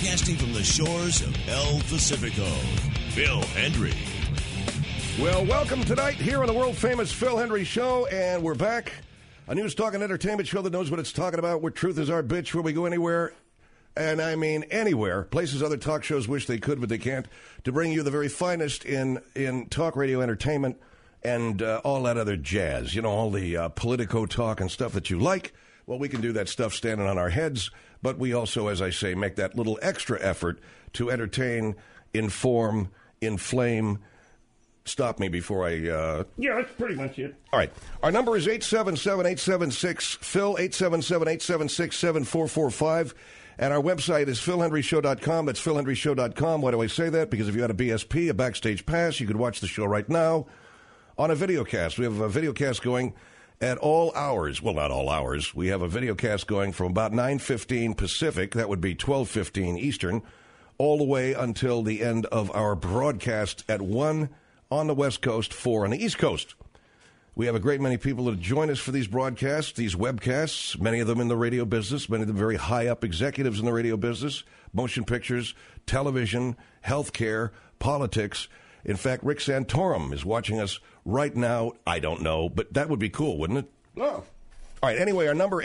Broadcasting from the shores of El Pacifico, Phil Hendrie. Well, welcome tonight here on the world-famous Phil Hendrie Show, and we're back. A news, talk, and entertainment show that knows what it's talking about, where truth is our bitch, where we go anywhere, and I mean anywhere, places other talk shows wish they could, but they can't, to bring you the very finest in talk radio entertainment and all that other jazz. You know, all the Politico talk and stuff that you like. Well, we can do that stuff standing on our heads, but we also, as I say, make that little extra effort to entertain, inform, inflame. Stop me before I... Yeah, that's pretty much it. All right. Our number is 877-876-PHIL, 877-876-7445. And our website is philhendryshow.com. That's philhendryshow.com. Why do I say that? Because if you had a BSP, a backstage pass, you could watch the show right now on a videocast. We have a videocast going at all hours. Well, not all hours. We have a videocast going from about 9:15 Pacific, that would be 12:15 Eastern, all the way until the end of our broadcast at 1 on the West Coast, 4 on the East Coast. We have a great many people that join us for these broadcasts, these webcasts, many of them in the radio business, many of them very high-up executives in the radio business, motion pictures, television, healthcare, politics. In fact, Rick Santorum is watching us right now. I don't know, but that would be cool, wouldn't it? No. All right, anyway, our number,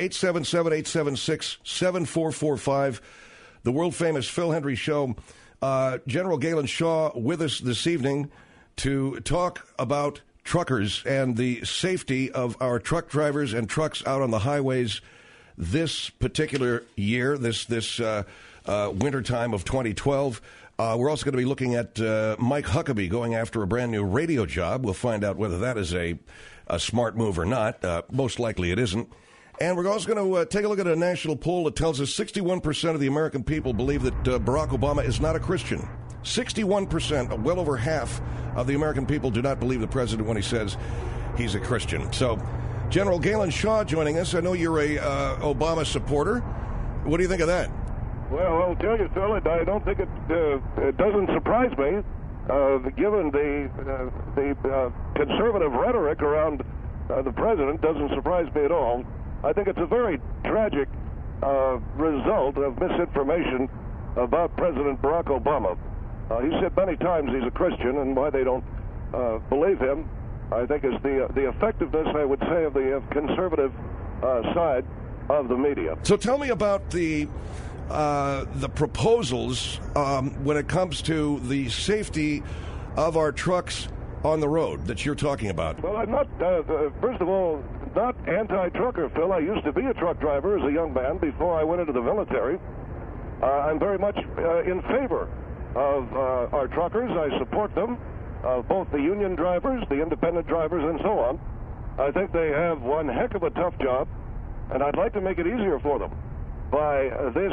877-876-7445, the world-famous Phil Hendrie Show. General Galen Shaw with us this evening to talk about truckers and the safety of our truck drivers and trucks out on the highways this particular year, this wintertime of 2012. We're also going to be looking at Mike Huckabee going after a brand new radio job. We'll find out whether that is a smart move or not. Most likely it isn't. And we're also going to take a look at a national poll that tells us 61% of the American people believe that Barack Obama is not a Christian. 61%, well over half of the American people do not believe the president when he says he's a Christian. So, General Galen Shaw joining us. I know you're a Obama supporter. What do you think of that? Well, I'll tell you, Phil, I don't think it doesn't surprise me, given the conservative rhetoric around the president. Doesn't surprise me at all. I think it's a very tragic result of misinformation about President Barack Obama. He said many times he's a Christian, and why they don't believe him, I think, is the effectiveness, I would say, of the conservative side of the media. So tell me about the proposals when it comes to the safety of our trucks on the road that you're talking about. Well, I'm not, first of all, not anti-trucker, Phil. I used to be a truck driver as a young man before I went into the military. I'm very much in favor of our truckers. I support them, both the union drivers, the independent drivers, and so on. I think they have one heck of a tough job, and I'd like to make it easier for them by this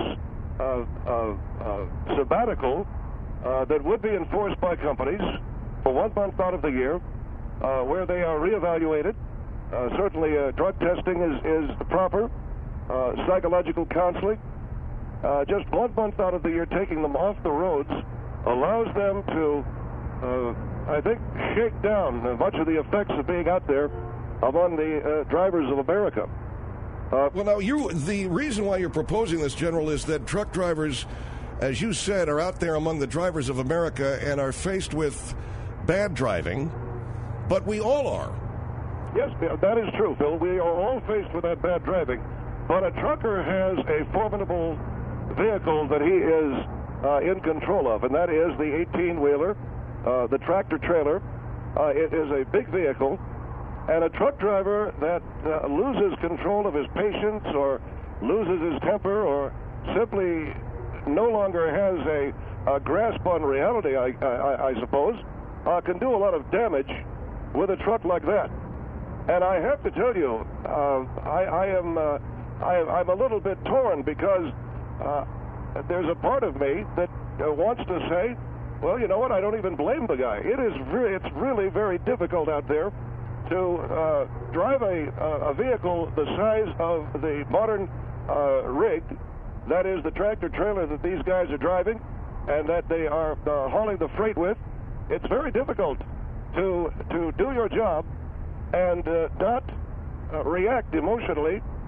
sabbatical that would be enforced by companies for 1 month out of the year, where they are reevaluated. Certainly drug testing is proper, psychological counseling. Just 1 month out of the year taking them off the roads allows them to, I think, shake down much of the effects of being out there among the drivers of America. Well, now, the reason why you're proposing this, General, is that truck drivers, as you said, are out there among the drivers of America and are faced with bad driving, but we all are. Yes, that is true, Phil. We are all faced with that bad driving, but a trucker has a formidable vehicle that he is in control of, and that is the 18-wheeler, the tractor-trailer. It is a big vehicle, and a truck driver that loses control of his patience or loses his temper or simply no longer has a grasp on reality, I suppose, can do a lot of damage with a truck like that. And I have to tell you, I'm a little bit torn because there's a part of me that wants to say, well, you know what, I don't even blame the guy. It's really very difficult out there to drive a vehicle the size of the modern rig, that is the tractor-trailer that these guys are driving and that they are hauling the freight with. It's very difficult to do your job and not react emotionally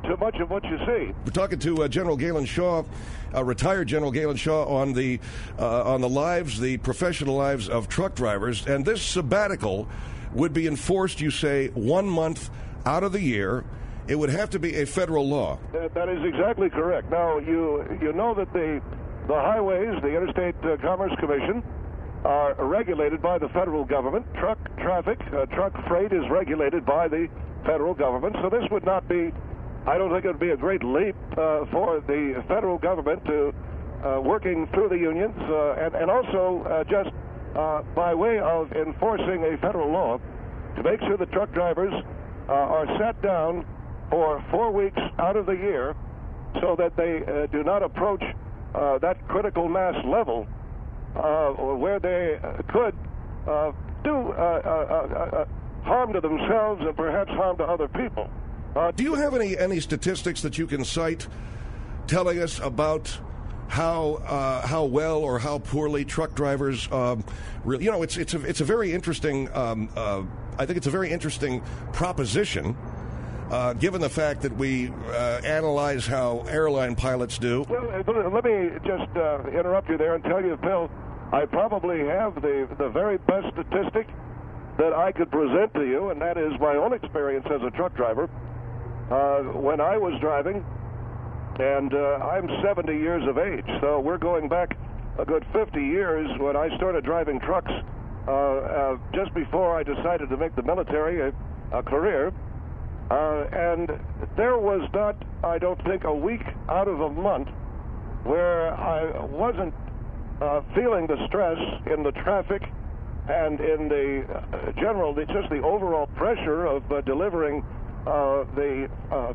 to much of what you see. We're talking to General Galen Shaw, retired General Galen Shaw, on the lives, the professional lives of truck drivers. And this sabbatical would be enforced, you say, 1 month out of the year. It would have to be a federal law. That is exactly correct. Now, you know that the highways, the Interstate Commerce Commission, are regulated by the federal government. Truck traffic, truck freight is regulated by the federal government. So this would not be, I don't think it would be a great leap for the federal government to working through the unions and also just by way of enforcing a federal law to make sure the truck drivers are sat down for 4 weeks out of the year so that they do not approach that critical mass level where they could do harm to themselves and perhaps harm to other people. Do you have any statistics that you can cite telling us about how well or how poorly truck drivers really? You know, it's a very interesting. I think it's a very interesting proposition. Given the fact that we analyze how airline pilots do. Well, let me just interrupt you there and tell you, Bill, I probably have the very best statistic that I could present to you, and that is my own experience as a truck driver. When I was driving, and I'm 70 years of age, so we're going back a good 50 years when I started driving trucks just before I decided to make the military a career. And there was not, I don't think, a week out of a month where I wasn't feeling the stress in the traffic and in the just the overall pressure of delivering the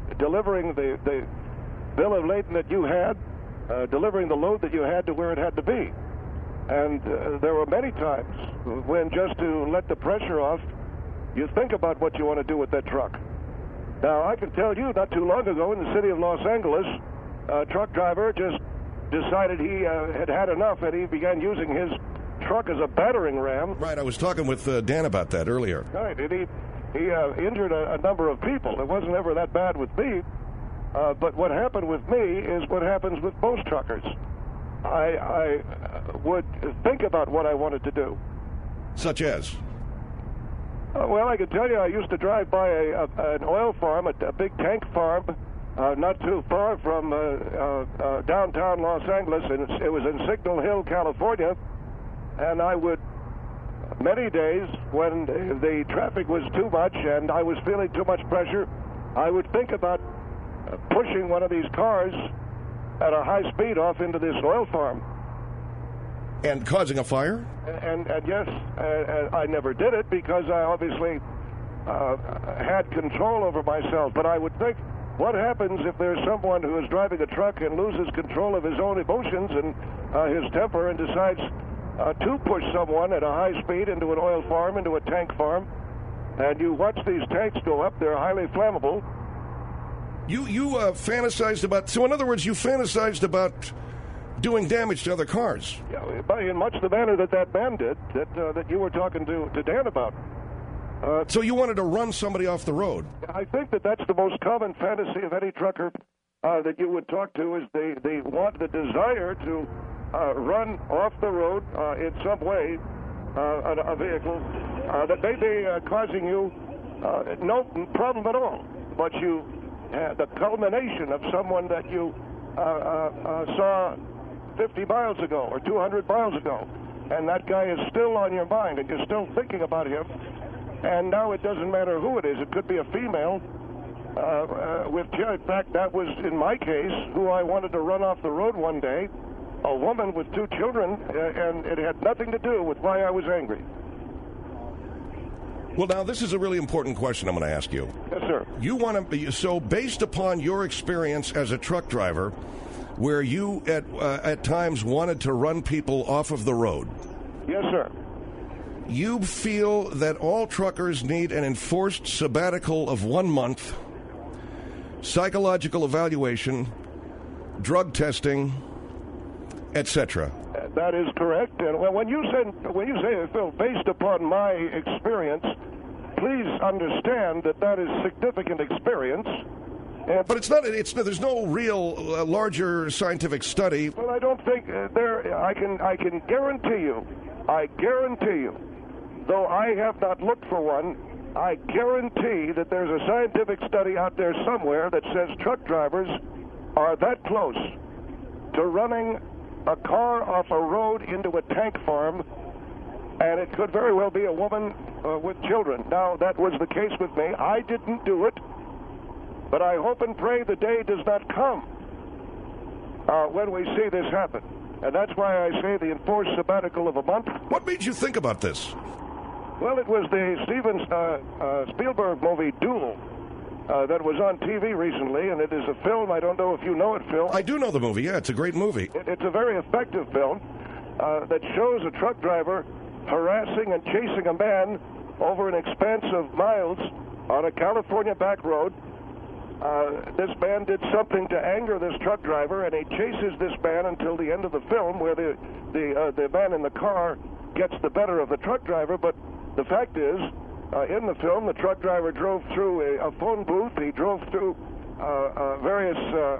bill of lading that you had, delivering the load that you had to where it had to be. And there were many times when, just to let the pressure off, you think about what you want to do with that truck. Now, I can tell you, not too long ago in the city of Los Angeles, a truck driver just decided he had had enough, and he began using his truck as a battering ram. Right, I was talking with Dan about that earlier. Right, and he injured a number of people. It wasn't ever that bad with me, but what happened with me is what happens with most truckers. I would think about what I wanted to do. Such as? Well, I can tell you, I used to drive by an oil farm, a big tank farm, not too far from downtown Los Angeles, and it was in Signal Hill, California. And I would, many days when the traffic was too much and I was feeling too much pressure, I would think about pushing one of these cars at a high speed off into this oil farm. And causing a fire? And yes, I never did it because I obviously had control over myself. But I would think, what happens if there's someone who is driving a truck and loses control of his own emotions and his temper and decides to push someone at a high speed into an oil farm, into a tank farm, and you watch these tanks go up, they're highly flammable. You fantasized about, so in other words, you fantasized about doing damage to other cars. Yeah, in much the manner that man did, that you were talking to Dan about. So you wanted to run somebody off the road? I think that's the most common fantasy of any trucker that you would talk to, is the desire to run off the road in some way a vehicle that may be causing you no problem at all, but you the culmination of someone that you saw 50 miles ago or 200 miles ago, and that guy is still on your mind, and you're still thinking about him, and now it doesn't matter who it is. It could be a female. In fact, that was, in my case, who I wanted to run off the road one day, a woman with 2 children, and it had nothing to do with why I was angry. Well, now, this is a really important question I'm going to ask you. Yes, sir. You want to, so based upon your experience as a truck driver, where you at times wanted to run people off of the road. Yes, sir. You feel that all truckers need an enforced sabbatical of 1 month, psychological evaluation, drug testing, etc. That is correct. And when you say, Phil, based upon my experience, please understand that is significant experience. But it's not. There's no real larger scientific study. Well, I don't think there. I can guarantee you. I guarantee you. Though I have not looked for one, I guarantee that there's a scientific study out there somewhere that says truck drivers are that close to running a car off a road into a tank farm, and it could very well be a woman with children. Now, that was the case with me. I didn't do it, but I hope and pray the day does not come when we see this happen. And that's why I say the enforced sabbatical of a month. What made you think about this? Well, it was the Steven Spielberg movie Duel that was on TV recently, and it is a film. I don't know if you know it, Phil. I do know the movie. Yeah, it's a great movie. It's a very effective film that shows a truck driver harassing and chasing a man over an expanse of miles on a California back road. This man did something to anger this truck driver, and he chases this man until the end of the film, where the man in the car gets the better of the truck driver. But the fact is, in the film, the truck driver drove through a phone booth. He drove through various,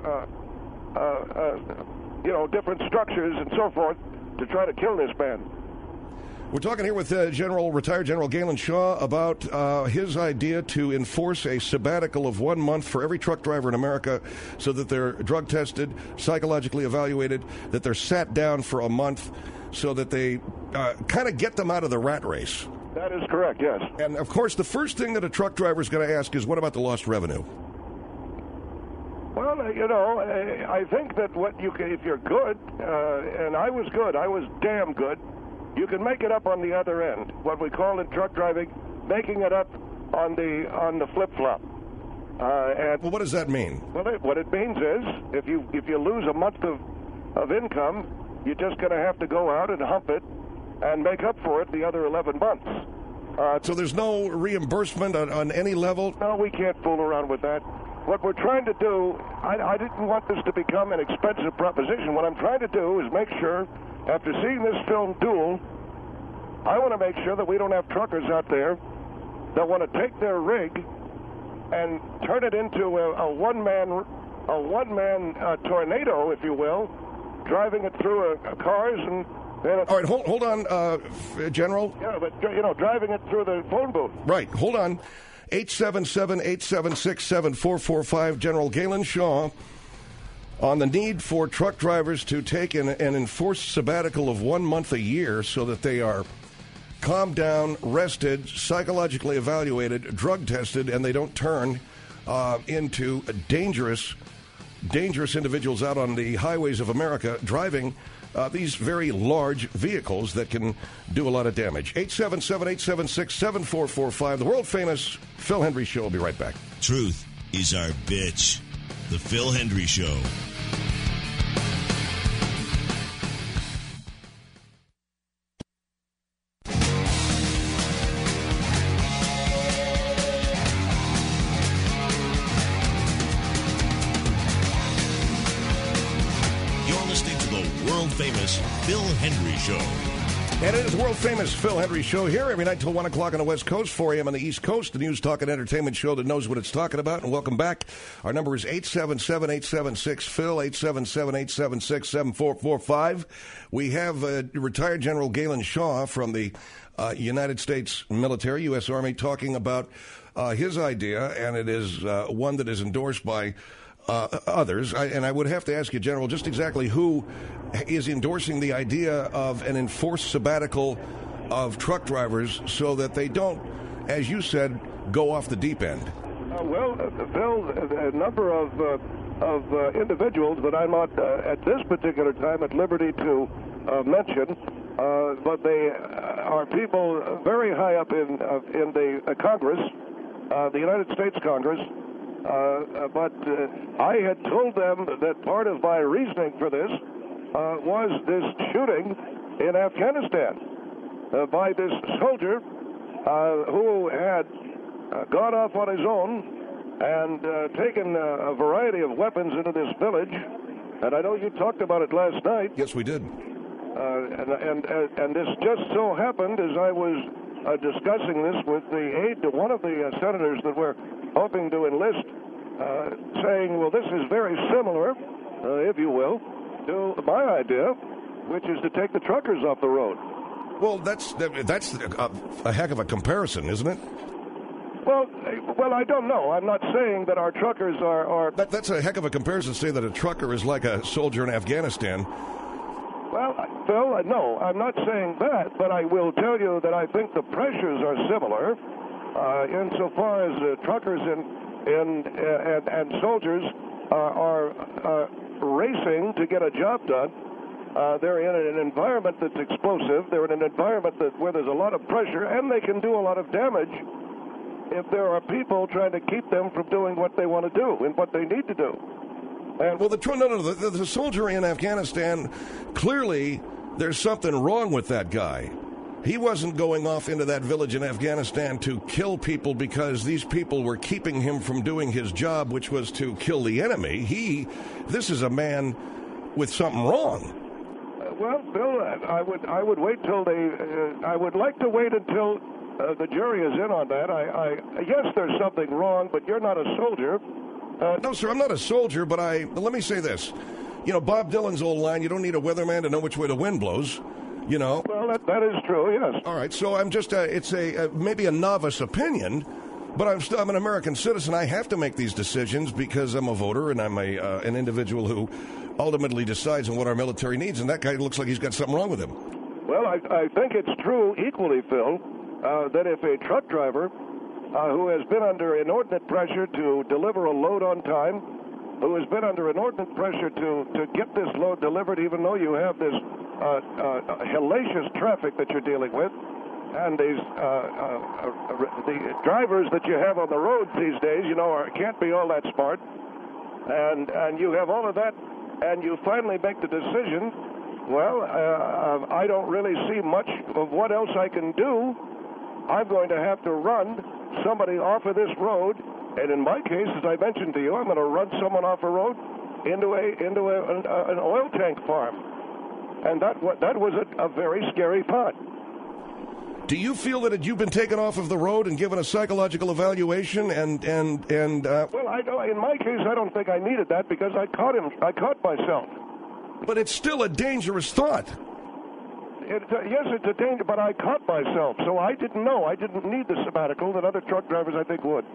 different structures and so forth to try to kill this man. We're talking here with retired General Galen Shaw about his idea to enforce a sabbatical of 1 month for every truck driver in America so that they're drug tested, psychologically evaluated, that they're sat down for a month so that they kind of get them out of the rat race. That is correct, yes. And, of course, the first thing that a truck driver is going to ask is, what about the lost revenue? Well, I think that if you're good, and I was good, I was damn good, you can make it up on the other end. What we call in truck driving, making it up on the flip-flop. Well, what does that mean? Well, what it means is, if you lose a month of income, you're just going to have to go out and hump it and make up for it the other 11 months. So there's no reimbursement on any level? No, we can't fool around with that. What we're trying to do, I didn't want this to become an expensive proposition. What I'm trying to do is make sure, after seeing this film Duel, I want to make sure that we don't have truckers out there that want to take their rig and turn it into a one-man tornado, if you will, driving it through cars and... All right, hold on, General. Yeah, but, driving it through the phone booth. Right, hold on. 877-876-7445, General Galen Shaw, on the need for truck drivers to take an enforced sabbatical of 1 month a year so that they are calmed down, rested, psychologically evaluated, drug tested, and they don't turn into dangerous individuals out on the highways of America driving these very large vehicles that can do a lot of damage. 877-876-7445. The world-famous Phil Hendrie Show. Will be right back. Truth is our bitch. The Phil Hendrie Show. Famous Phil Hendrie Show. And it is the world-famous Phil Hendrie Show here every night till 1 o'clock on the West Coast, 4 a.m. on the East Coast, the news, talk, and entertainment show that knows what it's talking about. And welcome back. Our number is 877-876-PHIL, 877-876-7445. We have retired General Galen Shaw from the United States military, U.S. Army, talking about his idea, and it is one that is endorsed by others. And I would have to ask you, General, just exactly who is endorsing the idea of an enforced sabbatical of truck drivers so that they don't, as you said, go off the deep end. Phil, a number of individuals that I'm not at this particular time at liberty to mention, but they are people very high up in the Congress, the United States Congress. But I had told them that part of my reasoning for this was this shooting in Afghanistan by this soldier who had gone off on his own and taken a variety of weapons into this village. And I know you talked about it last night. Yes, we did. And this just so happened as I was discussing this with the aide to one of the senators that we're hoping to enlist saying, well, this is very similar, if you will, to my idea, which is to take the truckers off the road. Well, that's a heck of a comparison, isn't it? Well, I don't know. I'm not saying that our truckers are... That's a heck of a comparison to say that a trucker is like a soldier in Afghanistan. Well, Phil, no, I'm not saying that, but I will tell you that I think the pressures are similar insofar as truckers and soldiers are racing to get a job done. They're in an environment that's explosive. They're in an environment where there's a lot of pressure, and they can do a lot of damage if there are people trying to keep them from doing what they want to do and what they need to do. And well, the soldier in Afghanistan, clearly there's something wrong with that guy. He wasn't going off into that village in Afghanistan to kill people because these people were keeping him from doing his job, which was to kill the enemy. This is a man with something wrong. Well, Bill, I would wait till I would like to wait until the jury is in on that. Yes, there's something wrong, but you're not a soldier. No, sir, I'm not a soldier, but let me say this. You know, Bob Dylan's old line, you don't need a weatherman to know which way the wind blows, you know. Well, that is true, yes. All right, so I'm just, it's maybe a novice opinion, but I'm an American citizen. I have to make these decisions because I'm a voter and I'm an individual who ultimately decides on what our military needs, and that guy looks like he's got something wrong with him. Well, I think it's true equally, Phil, that if a truck driver who has been under inordinate pressure to deliver a load on time, who has been under inordinate pressure to get this load delivered, even though you have this hellacious traffic that you're dealing with, and the drivers that you have on the road these days, you know, can't be all that smart, and you have all of that, and you finally make the decision, well, I don't really see much of what else I can do. I'm going to have to run somebody off of this road, and in my case, as I mentioned to you, I'm going to run someone off a road into an oil tank farm, and that was a very scary thought. Do you feel that you've been taken off of the road and given a psychological evaluation? Well, I don't. In my case, I don't think I needed that because I caught myself. But it's still a dangerous thought. Yes, it's a danger, but I caught myself, so I didn't know. I didn't need the sabbatical that other truck drivers, I think, would.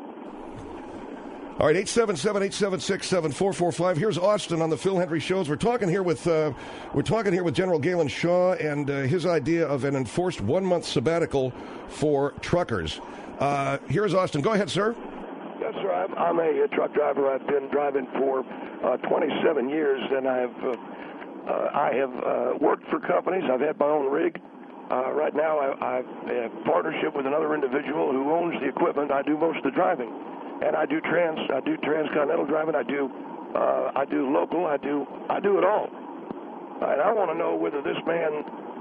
All right, 877-876-7445. Here's Austin on the Phil Hendrie Shows. We're talking here with General Galen Shaw and his idea of an enforced 1-month sabbatical for truckers. Here's Austin. Go ahead, sir. Yes, sir. I'm a truck driver. I've been driving for 27 years, and I have worked for companies. I've had my own rig. Right now, I have a partnership with another individual who owns the equipment. I do most of the driving, and I do transcontinental driving. I do local. I do it all. And I want to know whether this man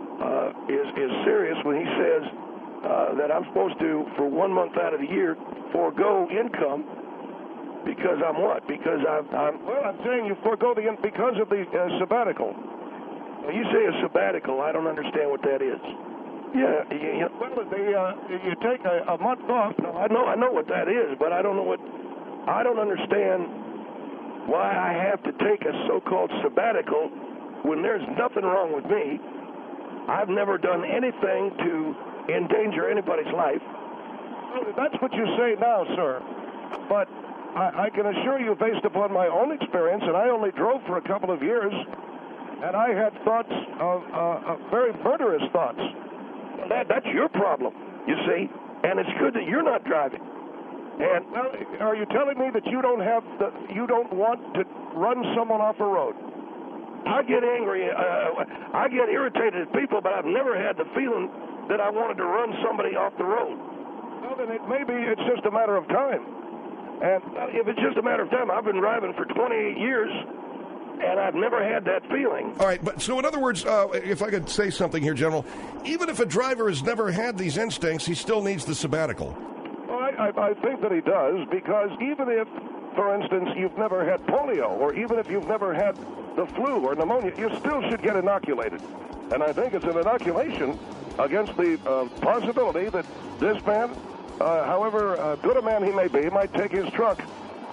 is serious when he says that I'm supposed to, for 1 month out of the year, forego income. Because I'm what? Because I'm saying you forego because of the sabbatical. When you say a sabbatical, I don't understand what that is. Yeah. Well, you take a month off. No, I know what that is, but I don't understand why I have to take a so-called sabbatical when there's nothing wrong with me. I've never done anything to endanger anybody's life. Well, that's what you say now, sir. But I can assure you, based upon my own experience, and I only drove for a couple of years, and I had thoughts of very murderous thoughts. That's your problem, you see, and it's good that you're not driving. And well, are you telling me that you don't want to run someone off a road? I get angry, I get irritated at people, but I've never had the feeling that I wanted to run somebody off the road. Well, then it's just a matter of time. And if it's just a matter of time, I've been driving for 28 years, and I've never had that feeling. All right, but so in other words, if I could say something here, General, even if a driver has never had these instincts, he still needs the sabbatical. Well, I think that he does, because even if, for instance, you've never had polio, or even if you've never had the flu or pneumonia, you still should get inoculated. And I think it's an inoculation against the possibility that this man, however good a man he may be, might take his truck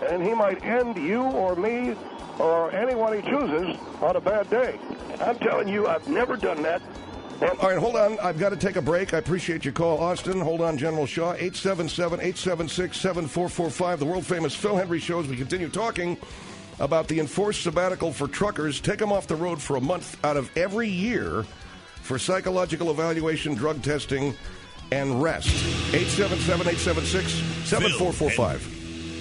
and he might end you or me or anyone he chooses on a bad day. I'm telling you, I've never done that. All right, hold on. I've got to take a break. I appreciate your call, Austin. Hold on, General Shaw. 877-876-7445, the world-famous Phil Hendrie Show, as we continue talking about the enforced sabbatical for truckers. Take them off the road for a month out of every year for psychological evaluation, drug testing, and rest. 877-876-7445.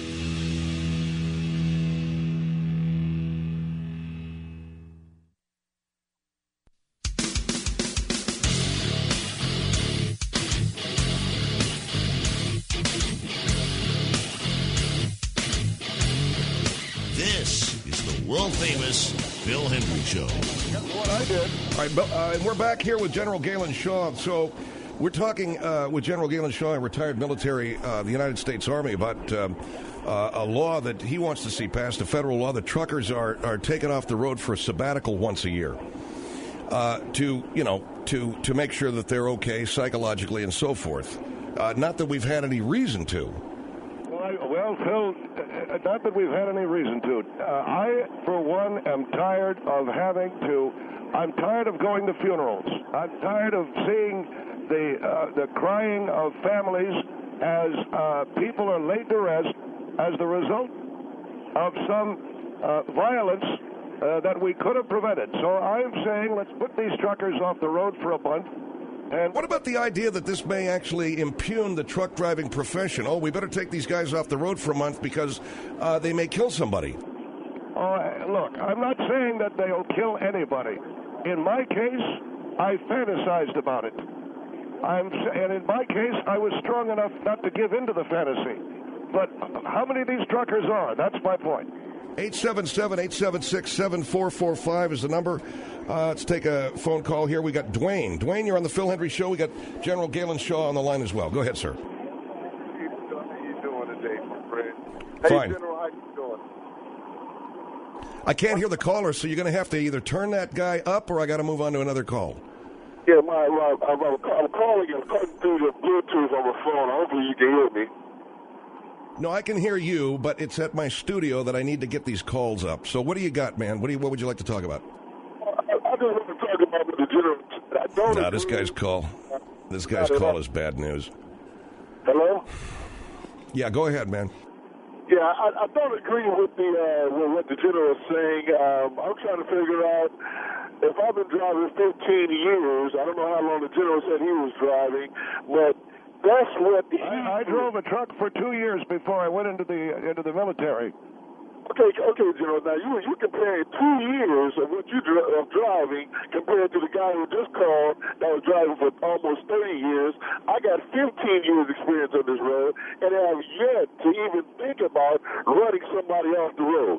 World-famous Phil Hendrie Show. That's what I did. All right, and we're back here with General Galen Shaw. So we're talking with General Galen Shaw, a retired military of the United States Army, about a law that he wants to see passed, a federal law that truckers are taken off the road for a sabbatical once a year to make sure that they're okay psychologically and so forth. Not that we've had any reason to. Well, Phil, not that we've had any reason to. I, for one, am tired of I'm tired of going to funerals. I'm tired of seeing the crying of families as people are laid to rest as the result of some violence that we could have prevented. So I'm saying let's put these truckers off the road for a month. And what about the idea that this may actually impugn the truck driving profession? Oh, we better take these guys off the road for a month because they may kill somebody. Look, I'm not saying that they'll kill anybody. In my case, I fantasized about it. And in my case, I was strong enough not to give in to the fantasy. But how many of these truckers are? That's my point. 877-876-7445 is the number. Let's take a phone call here. We got Dwayne. Dwayne, you're on the Phil Hendrie Show. We got General Galen Shaw on the line as well. Go ahead, sir. How you doing today, my friend? Fine. Hey, General, how you doing? I can't hear the caller, so you're going to have to either turn that guy up or I got to move on to another call. Yeah, I'm calling you. I'm calling through the Bluetooth on the phone. Hopefully you can hear me. No, I can hear you, but it's at my studio that I need to get these calls up. So what do you got, man? What would you like to talk about? I just want to talk about the General. This guy's call is bad news. Hello? Yeah, go ahead, man. Yeah, I don't agree with what the General is saying. I'm trying to figure out, if I've been driving 15 years, I don't know how long the General said he was driving, but that's what I drove a truck for 2 years before I went into the military. Okay, General. Now you comparing 2 years of what you of driving compared to the guy who just called that was driving for almost 30 years. I got 15 years experience on this road, and have yet to even think about running somebody off the road.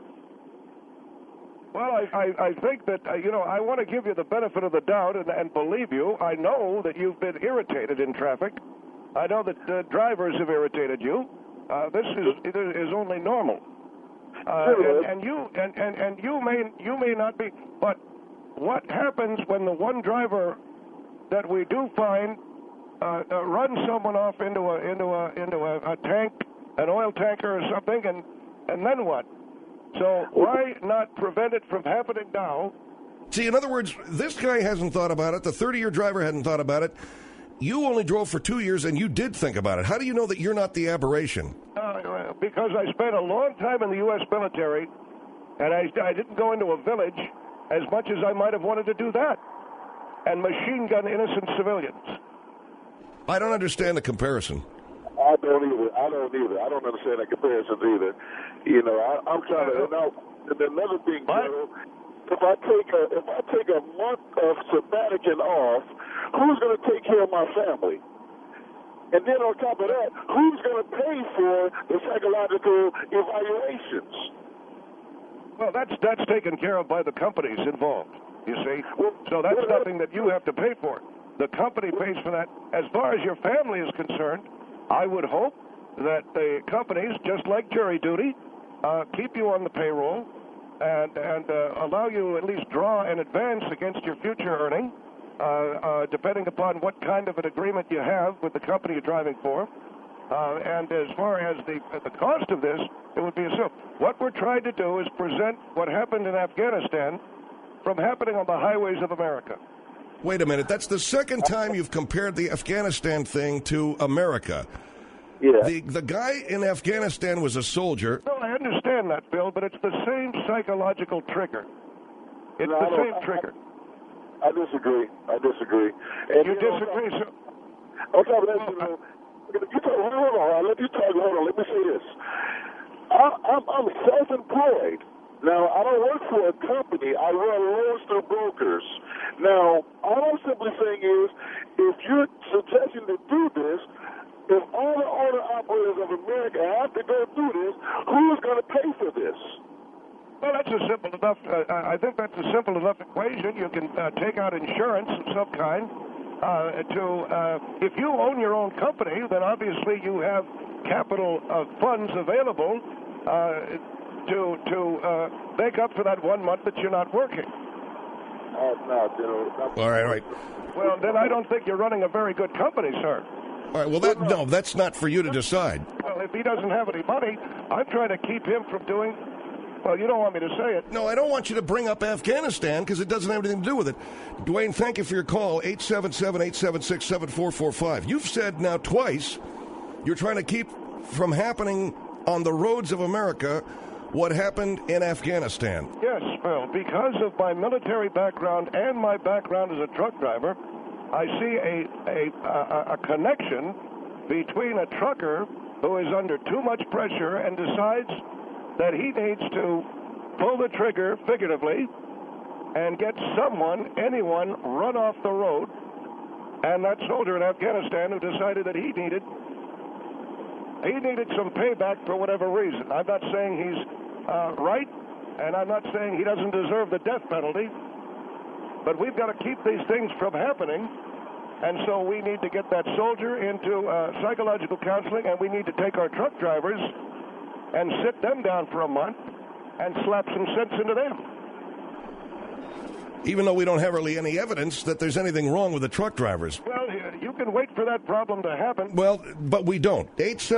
Well, I think that, I want to give you the benefit of the doubt and believe you. I know that you've been irritated in traffic. I know that drivers have irritated you. This is only normal. And you may not be. But what happens when the one driver that we do find runs someone off into a tank, an oil tanker or something, and then what? So why not prevent it from happening now? See, in other words, this guy hasn't thought about it. The 30-year driver hadn't thought about it. You only drove for 2 years, and you did think about it. How do you know that you're not the aberration? Because I spent a long time in the U.S. military, and I didn't go into a village as much as I might have wanted to do that, and machine gun innocent civilians. I don't understand the comparison. I don't either. I don't understand the comparisons either. I'm trying to. Now, another thing, General, if I take a month of sabbatical off, who's going to take care of my family? And then on top of that, who's going to pay for the psychological evaluations? Well, that's taken care of by the companies involved, you see. So that's nothing that you have to pay for. The company pays for that. As far as your family is concerned, I would hope that the companies, just like jury duty, keep you on the payroll and allow you at least draw an advance against your future earning, depending upon what kind of an agreement you have with the company you're driving for. And as far as the cost of this, it would be assumed. What we're trying to do is present what happened in Afghanistan from happening on the highways of America. Wait a minute. That's the second time you've compared the Afghanistan thing to America. Yeah. The guy in Afghanistan was a soldier. No, I understand that, Bill, but it's the same psychological trigger. It's the same trigger. I disagree. And You disagree, sir? Okay, but hold on. Let me say this. I'm self-employed. Now, I don't work for a company. I run loans through brokers. Now, all I'm simply saying is, if you're suggesting to do this, if all the owner-operators of America have to go through this, who's going to pay for this? Well, that's a simple enough. I think that's a simple enough equation. You can take out insurance of some kind. If you own your own company, then obviously you have capital funds available to make up for that 1 month that you're not working. All right. Well, then I don't think you're running a very good company, sir. All right. Well, that's not for you to decide. Well, if he doesn't have any money, I'm trying to keep him from doing. Well, you don't want me to say it. No, I don't want you to bring up Afghanistan because it doesn't have anything to do with it. Dwayne, thank you for your call, 877-876-7445. You've said now twice you're trying to keep from happening on the roads of America what happened in Afghanistan. Yes, Phil. Because of my military background and my background as a truck driver, I see a connection between a trucker who is under too much pressure and decides that he needs to pull the trigger, figuratively, and get anyone, run off the road. And that soldier in Afghanistan who decided that he needed some payback for whatever reason. I'm not saying he's right, and I'm not saying he doesn't deserve the death penalty, but we've got to keep these things from happening, and so we need to get that soldier into psychological counseling, and we need to take our truck drivers and sit them down for a month and slap some sense into them. Even though we don't have really any evidence that there's anything wrong with the truck drivers. Well, you can wait for that problem to happen. Well, but we don't.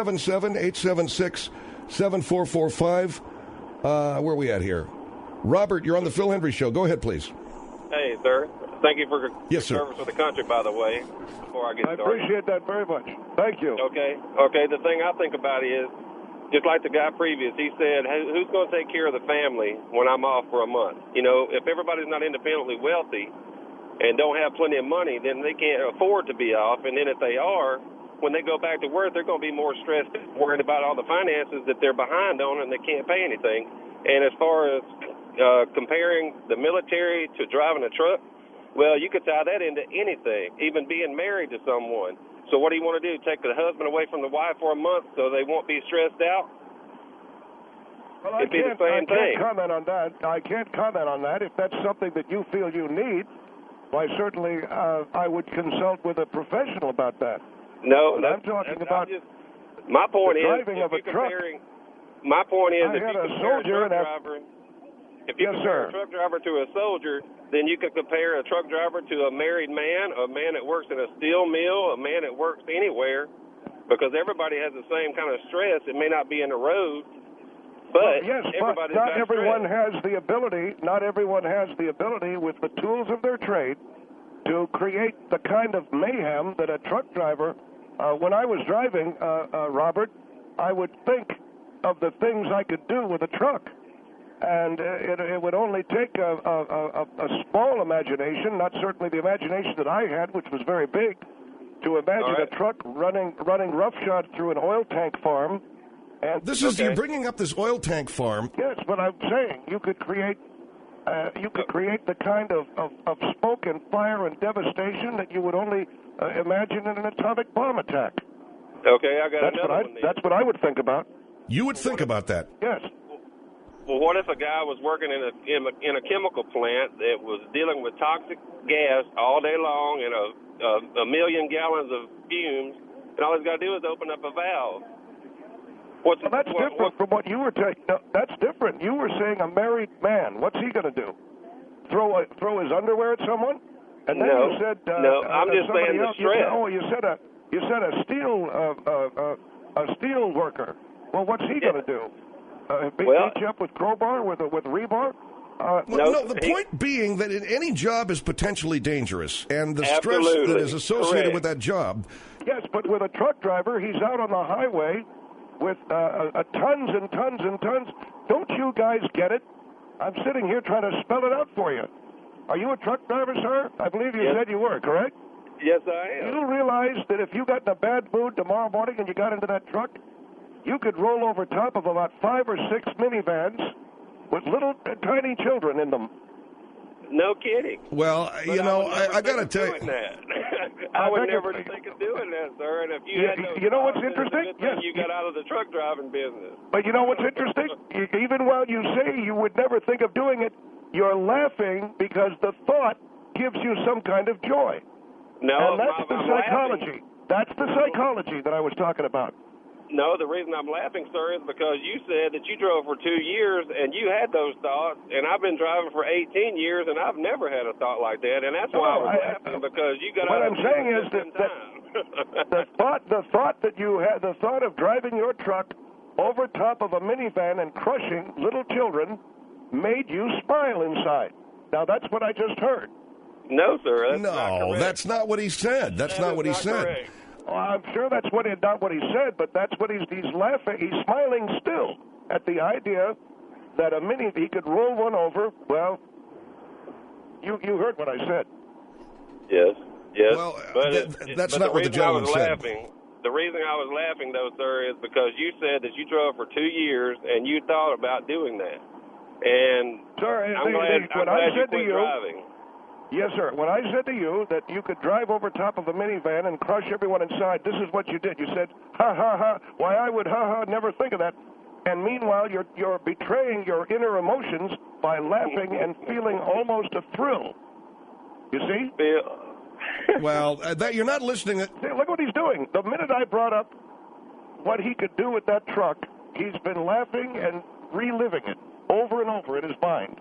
877-876-7445. Where are we at here? Robert, you're on the Phil Hendry Show. Go ahead, please. Hey, sir. Thank you for your service to the country, by the way, before I get started. I appreciate that very much. Thank you. Okay. The thing I think about is, just like the guy previous, he said, hey, who's going to take care of the family when I'm off for a month? You know, if everybody's not independently wealthy and don't have plenty of money, then they can't afford to be off. And then if they are, when they go back to work, they're going to be more stressed, worried about all the finances that they're behind on and they can't pay anything. And as far as comparing the military to driving a truck, well, you could tie that into anything, even being married to someone. So what do you want to do, take the husband away from the wife for a month so they won't be stressed out? Well, I can't comment on that. I can't comment on that. If that's something that you feel you need, why, certainly I would consult with a professional about that. No, I'm talking about my point is, driving of a truck. My point is, if you compare compare a truck driver to a soldier, then you could compare a truck driver to a married man, a man that works in a steel mill, a man that works anywhere, because everybody has the same kind of stress. It may not be in the road, but not everyone has the ability. Not everyone has the ability with the tools of their trade to create the kind of mayhem that a truck driver. When I was driving, Robert, I would think of the things I could do with a truck. And it would only take a small imagination, not certainly the imagination that I had, which was very big, to imagine a truck running roughshod through an oil tank farm. And you're bringing up this oil tank farm. Yes, but I'm saying you could create the kind of smoke and fire and devastation that you would only imagine in an atomic bomb attack. Okay, I got another one. That's what I would think about. You would think about that? Yes. Well, what if a guy was working in a chemical plant that was dealing with toxic gas all day long and a million gallons of fumes, and all he's got to do is open up a valve? That's different from what you were saying. No, that's different. You were saying a married man. What's he going to do? Throw his underwear at someone? And then you said no. I'm just saying the stress. You said a steel a steel worker. Well, what's he going to do? Beat you up with crowbar, with rebar? The point being that any job is potentially dangerous, and the stress that is associated with that job. Yes, but with a truck driver, he's out on the highway with tons and tons and tons. Don't you guys get it? I'm sitting here trying to spell it out for you. Are you a truck driver, sir? I believe you said you were, correct? Yes, I am. You realize that if you got in a bad mood tomorrow morning and you got into that truck, you could roll over top of about 5 or 6 minivans with little tiny children in them. No kidding. Well, I got to tell you. I would never think of doing that, sir. And if you had those, you know what's interesting? Yes. You got out of the truck driving business. But you know what's interesting? Even while you say you would never think of doing it, you're laughing because the thought gives you some kind of joy. No, and that's the psychology. Laughing. That's the psychology that I was talking about. No, the reason I'm laughing, sir, is because you said that you drove for 2 years and you had those thoughts, and I've been driving for 18 years and I've never had a thought like that, and that's why I was laughing, because you got. What I'm saying is that the thought that you had, the thought of driving your truck over top of a minivan and crushing little children, made you smile inside. Now that's what I just heard. No, sir. That's not what he said. That's not what he said. Correct. Well, I'm sure that's not what he said, but that's what he's laughing. He's smiling still at the idea that he could roll one over. Well, you heard what I said. Yes. Well, that's not what the gentleman said. The reason I was laughing, though, sir, is because you said that you drove for 2 years and you thought about doing that. And sir, I'm glad you quit driving. Yes, sir. When I said to you that you could drive over top of a minivan and crush everyone inside, this is what you did. You said, ha, ha, ha. Why, I would, ha, ha, never think of that. And meanwhile, you're betraying your inner emotions by laughing and feeling almost a thrill. You see? Well, you're not listening. See, look what he's doing. The minute I brought up what he could do with that truck, he's been laughing and reliving it over and over in his mind.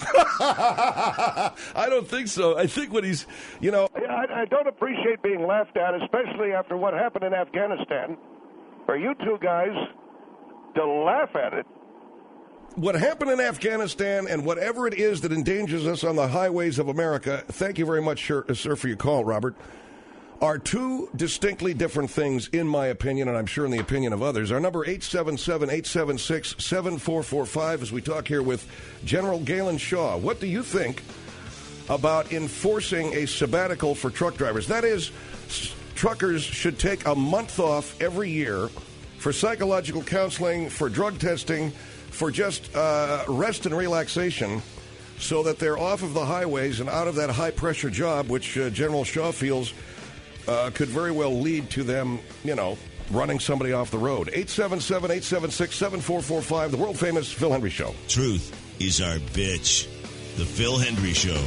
I don't think so. I think what he's, I don't appreciate being laughed at, especially after what happened in Afghanistan. For you two guys to laugh at it. What happened in Afghanistan and whatever it is that endangers us on the highways of America, thank you very much, sir, for your call, Robert, are two distinctly different things, in my opinion, and I'm sure in the opinion of others. Our number 877-876-7445 as we talk here with General Galen Shaw. What do you think about enforcing a sabbatical for truck drivers? That is, truckers should take a month off every year for psychological counseling, for drug testing, for just rest and relaxation, so that they're off of the highways and out of that high-pressure job, which General Shaw feels could very well lead to them, running somebody off the road. 877-876-7445, the world-famous Phil Hendrie Show. Truth is our bitch. The Phil Hendrie Show.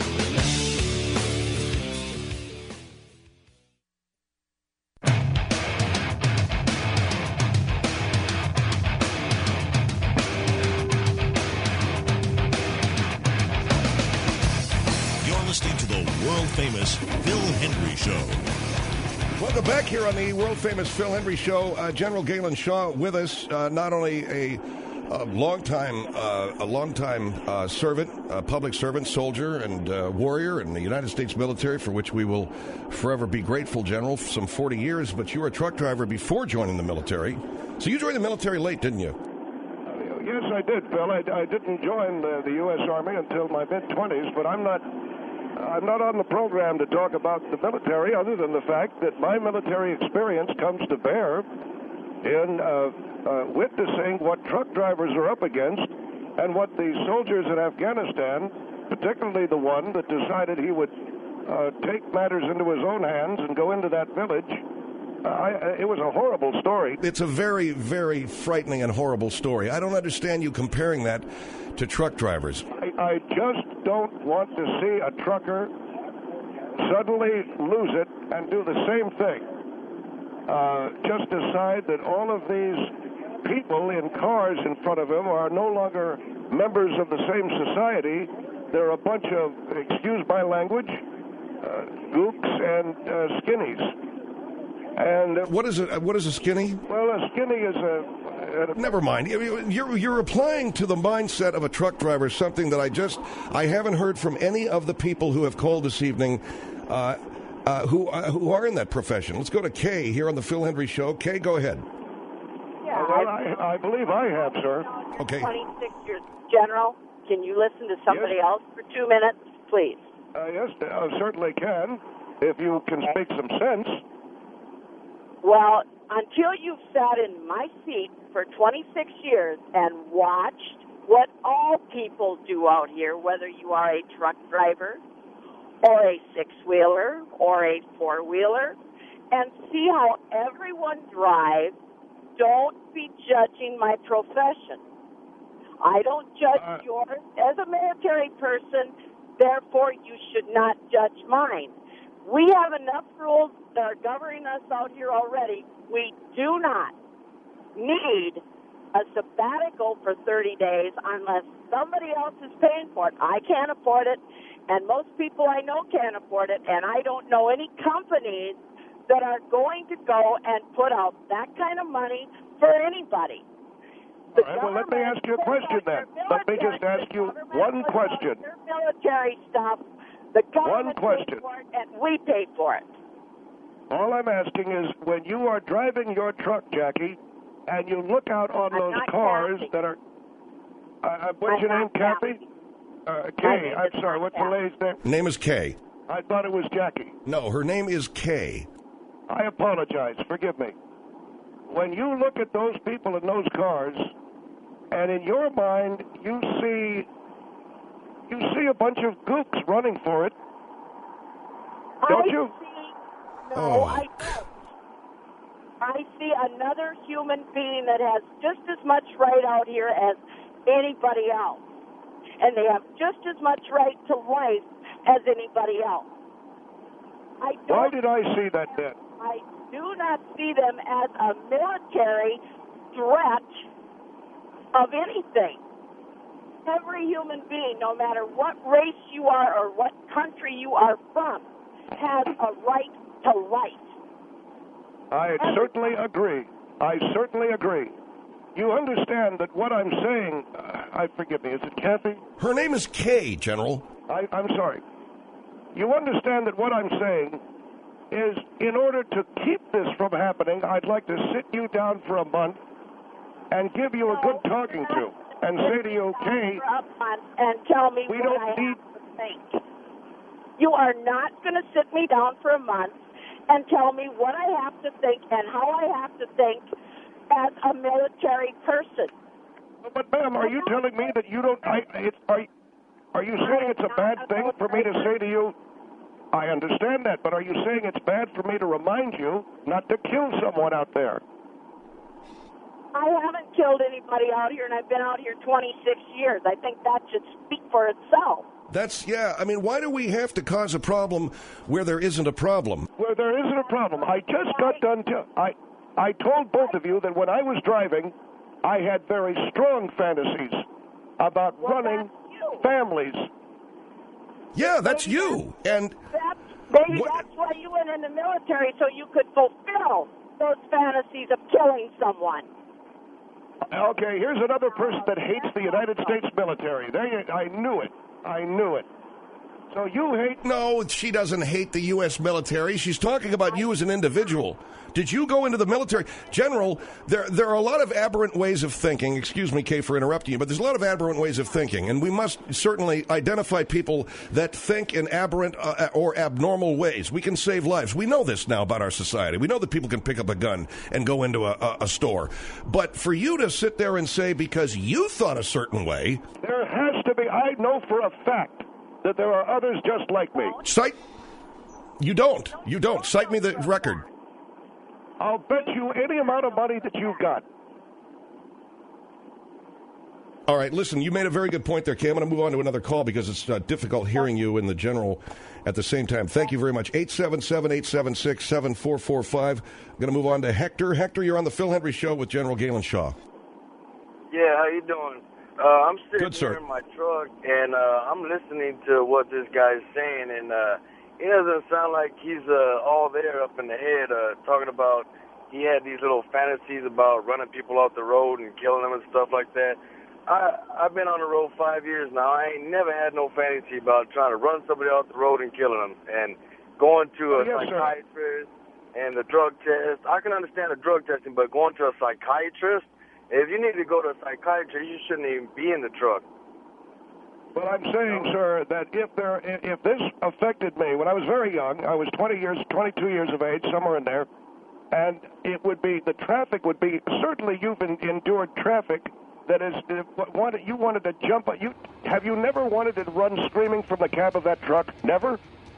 You're listening to the world-famous Phil Hendrie Show. Welcome back here on the world-famous Phil Hendrie Show. General Galen Shaw with us, not only a long-time servant, public servant, soldier, and warrior in the United States military, for which we will forever be grateful, General, for some 40 years. But you were a truck driver before joining the military. So you joined the military late, didn't you? Yes, I did, Phil. I didn't join the U.S. Army until my mid-20s, but I'm not on the program to talk about the military, other than the fact that my military experience comes to bear in witnessing what truck drivers are up against and what the soldiers in Afghanistan, particularly the one that decided he would take matters into his own hands and go into that village. It was a horrible story. It's a very, very frightening and horrible story. I don't understand you comparing that to truck drivers. I just don't want to see a trucker suddenly lose it and do the same thing. Just decide that all of these people in cars in front of him are no longer members of the same society. They're a bunch of, excuse my language, gooks and skinnies. And What is it? What is a skinny? well, a skinny is a Never mind. You're applying to the mindset of a truck driver something that I haven't heard from any of the people who have called this evening who are in that profession. Let's go to Kay here on the Phil Hendry Show. Kay, go ahead. Yeah, well, I believe I have, sir. Okay. 26 years. General, can you listen to somebody else for 2 minutes, please? Yes, I certainly can, if you can speak some sense. Well, until you've sat in my seat for 26 years and watched what all people do out here, whether you are a truck driver or a six-wheeler or a four-wheeler, and see how everyone drives, don't be judging my profession. I don't judge yours as a military person, therefore you should not judge mine. We have enough rules that are governing us out here already. We do not need a sabbatical for 30 days unless somebody else is paying for it. I can't afford it, and most people I know can't afford it, and I don't know any companies that are going to go and put out that kind of money for anybody. All right, well, let me ask you a question then. Let me just ask you one question. Your military stuff, the government pays for it, and we pay for it. All I'm asking is, when you are driving your truck, Jackie, and you look out on those cars Kathy. that are... what's your name, Kathy? Kay, I'm sorry, what's the lady's name? Name is Kay. I thought it was Jackie. No, her name is Kay. I apologize. Forgive me. When you look at those people in those cars, and in your mind you see a bunch of gooks running for it, don't you? I don't. I see another human being that has just as much right out here as anybody else. And they have just as much right to life as anybody else. Why did I see that then? I do not see them as a military threat of anything. Every human being, no matter what race you are or what country you are from, has a right to life. I certainly agree. I certainly agree. You understand that what I'm saying, forgive me, is it Kathy? Her name is Kay, General. I'm sorry. You understand that what I'm saying is, in order to keep this from happening, I'd like to sit you down for a month and give you a good talking to and say to you, Kay, and tell me we what don't I need... have to think. You are not going to sit me down for a month and tell me what I have to think and how I have to think as a military person. But, ma'am, are you telling me that you don't... Are you saying it's a bad thing for me to say to you... I understand that, but are you saying it's bad for me to remind you not to kill someone out there? I haven't killed anybody out here, and I've been out here 26 years. I think that should speak for itself. I mean, why do we have to cause a problem where there isn't a problem? Where there isn't a problem. I just got done... I told both of you that when I was driving, I had very strong fantasies about running families. Yeah, that's you. And that's why you went in the military, so you could fulfill those fantasies of killing someone. Okay, here's another person that hates the United States military. I knew it. I knew it. So you hate... No, she doesn't hate the U.S. military. She's talking about you as an individual. Did you go into the military? General, there are a lot of aberrant ways of thinking. Excuse me, Kay, for interrupting you, but there's a lot of aberrant ways of thinking, and we must certainly identify people that think in aberrant or abnormal ways. We can save lives. We know this now about our society. We know that people can pick up a gun and go into a store. But for you to sit there and say because you thought a certain way... There has to be. I know for a fact that there are others just like me. You don't. You don't. Cite me the record. I'll bet you any amount of money that you've got. All right, listen, you made a very good point there, Kay. I'm going to move on to another call because it's difficult hearing you and the General at the same time. Thank you very much. 877-876-7445. I'm going to move on to Hector. Hector, you're on the Phil Hendry Show with General Galen Shaw. Yeah, how you doing? I'm sitting Good, sir. here in my truck, and I'm listening to what this guy's saying, and he doesn't sound like he's all there up in the head, talking about he had these little fantasies about running people off the road and killing them and stuff like that. I've been on the road 5 years now. I ain't never had no fantasy about trying to run somebody off the road and killing them. And going to a psychiatrist and the drug test. I can understand the drug testing, but going to a psychiatrist, if you need to go to a psychiatrist, you shouldn't even be in the truck. But I'm saying, sir, that if this affected me when I was very young, I was 22 years of age, somewhere in there, and it would be, the traffic would be, certainly you've endured traffic that is, you wanted to jump, have you never wanted to run screaming from the cab of that truck? Never?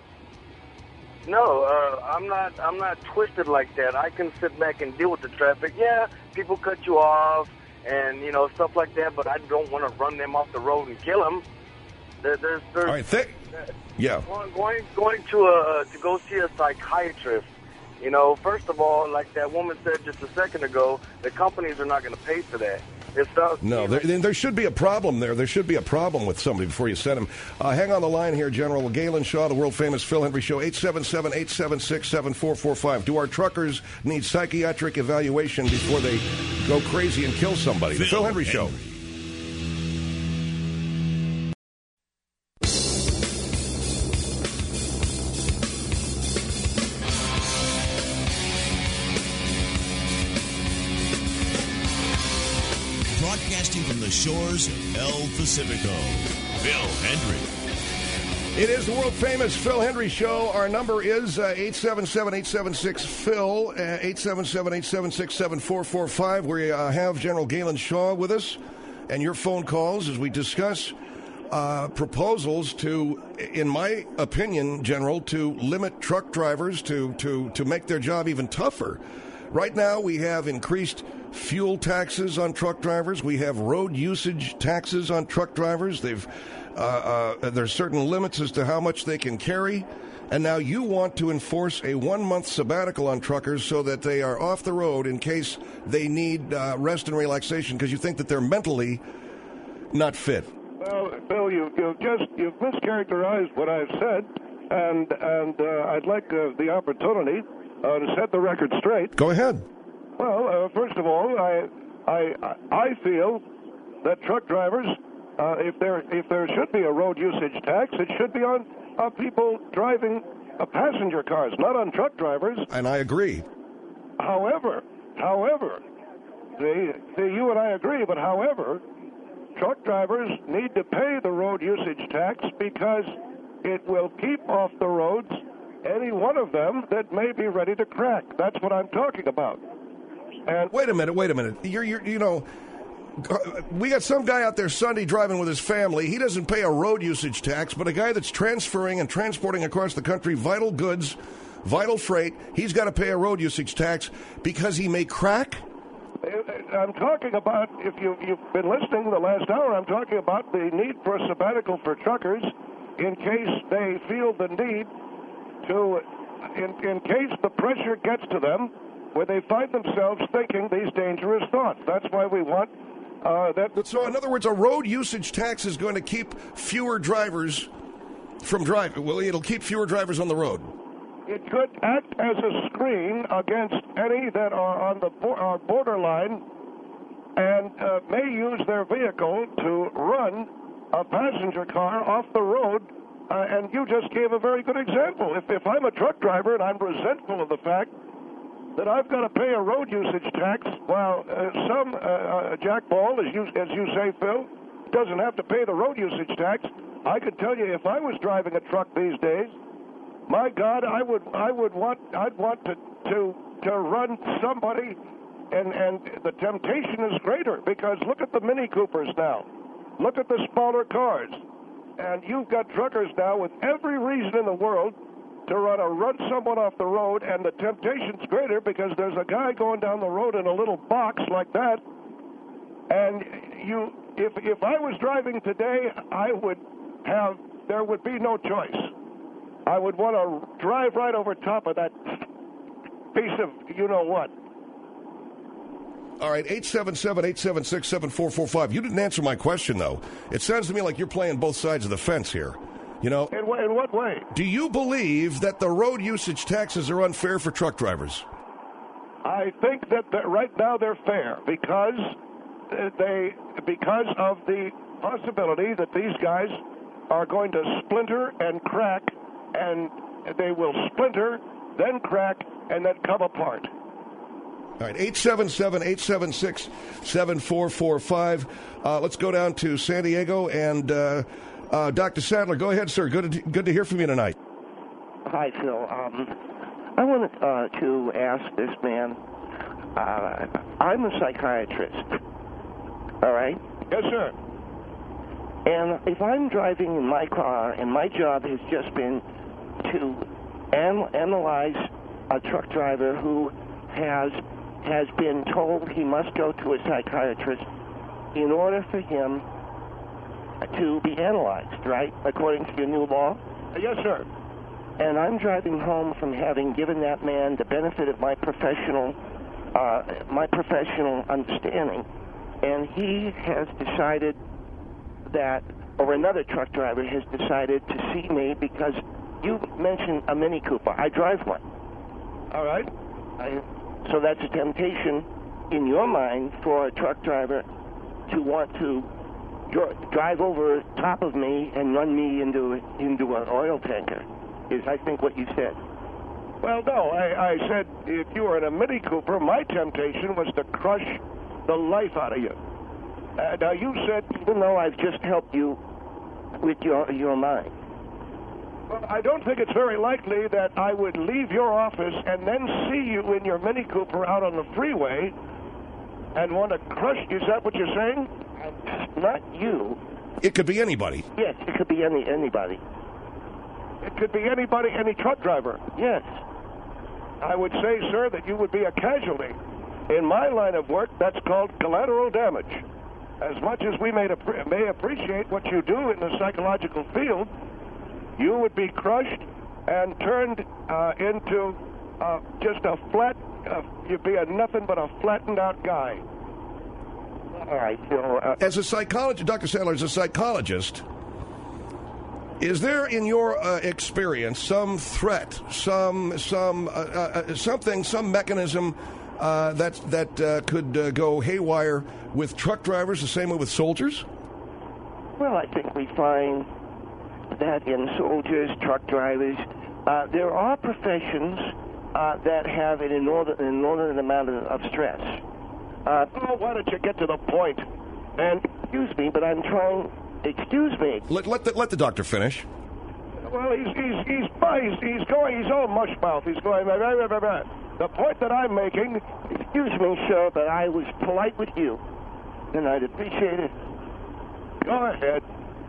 No, I'm not twisted like that. I can sit back and deal with the traffic. Yeah, people cut you off and, stuff like that, but I don't want to run them off the road and kill them. There's all right, going to go see a psychiatrist. First of all, like that woman said just a second ago, the companies are not going to pay for that. No, there should be a problem there. There should be a problem with somebody before you send him. Hang on the line here, General Galen Shaw, the world-famous Phil Hendrie Show, 877-876-7445. Do our truckers need psychiatric evaluation before they go crazy and kill somebody? The Phil Hendrie Show. Broadcasting from the shores of El Pacifico, Phil Hendrie. It is the world-famous Phil Hendrie Show. Our number is 877-876-PHIL, 877-876-7445. We have General Galen Shaw with us, and your phone calls as we discuss proposals to, in my opinion, General, to limit truck drivers, to make their job even tougher. Right now, we have increased fuel taxes on truck drivers. We have road usage taxes on truck drivers. There's certain limits as to how much they can carry. And now you want to enforce a 1-month sabbatical on truckers so that they are off the road in case they need rest and relaxation because you think that they're mentally not fit. Well, Bill, you've mischaracterized what I've said, and I'd like the opportunity to set the record straight. Go ahead. Well, first of all, I feel that truck drivers, if there should be a road usage tax, it should be on people driving passenger cars, not on truck drivers. And I agree. However, you and I agree, but however, truck drivers need to pay the road usage tax because it will keep off the roads any one of them that may be ready to crack. That's what I'm talking about. And wait a minute. We got some guy out there Sunday driving with his family. He doesn't pay a road usage tax, but a guy that's transferring and transporting across the country vital goods, vital freight, he's got to pay a road usage tax because he may crack? I'm talking about, if you've been listening the last hour, I'm talking about the need for a sabbatical for truckers in case they feel the need to, in case the pressure gets to them where they find themselves thinking these dangerous thoughts. That's why we want that. So, in other words, a road usage tax is going to keep fewer drivers from driving. Well, it'll keep fewer drivers on the road. It could act as a screen against any that are on the borderline and may use their vehicle to run a passenger car off the road. And you just gave a very good example. If I'm a truck driver and I'm resentful of the fact that I've got to pay a road usage tax, while some Jack Ball, as you say, Phil, doesn't have to pay the road usage tax, I could tell you if I was driving a truck these days, my God, I'd want to run somebody, and the temptation is greater because look at the Mini Coopers now, look at the smaller cars. And you've got truckers now with every reason in the world to run someone off the road, and the temptation's greater because there's a guy going down the road in a little box like that. And if I was driving today, there would be no choice. I would want to drive right over top of that piece of you-know-what. All right, 877-876-7445. You didn't answer my question, though. It sounds to me like you're playing both sides of the fence here. You know, In what way? do you believe that the road usage taxes are unfair for truck drivers? I think that right now they're fair because of the possibility that these guys are going to splinter and crack, and they will splinter, then crack, and then come apart. All right, 877-876-7445. Let's go down to San Diego, and Dr. Sadler, go ahead, sir. Good to hear from you tonight. Hi, Phil. I wanted to ask this man, I'm a psychiatrist, all right? Yes, sir. And if I'm driving in my car and my job has just been to analyze a truck driver who has been told he must go to a psychiatrist in order for him to be analyzed, right, according to your new law? Yes, sir. And I'm driving home from having given that man the benefit of my professional understanding, and he has decided that, or another truck driver has decided to see me because you mentioned a Mini Cooper. I drive one. All right. So that's a temptation in your mind for a truck driver to want to drive over top of me and run me into an oil tanker, is I think what you said. Well, no, I said if you were in a Mini Cooper, my temptation was to crush the life out of you. Now, you said... Even though I've just helped you with your mind. Well, I don't think it's very likely that I would leave your office and then see you in your Mini Cooper out on the freeway and want to crush you. Is that what you're saying? Not you. It could be anybody. Yes, it could be anybody. It could be anybody, any truck driver. Yes. I would say, sir, that you would be a casualty. In my line of work, that's called collateral damage. As much as we may appreciate what you do in the psychological field, you would be crushed and turned into just a flat, you'd be nothing but a flattened out guy. All right, so... As a psychologist, Dr. Sadler, as a psychologist, is there in your experience some threat, some mechanism that could go haywire with truck drivers the same way with soldiers? Well, I think we find that in soldiers, truck drivers, there are professions that have an inordinate amount of stress. Why don't you get to the point? And excuse me, but I'm trying. Excuse me. Let the doctor finish. Well, he's all mush mouth. He's going. The point that I'm making. Excuse me, sir, but I was polite with you, and I'd appreciate it. Go ahead.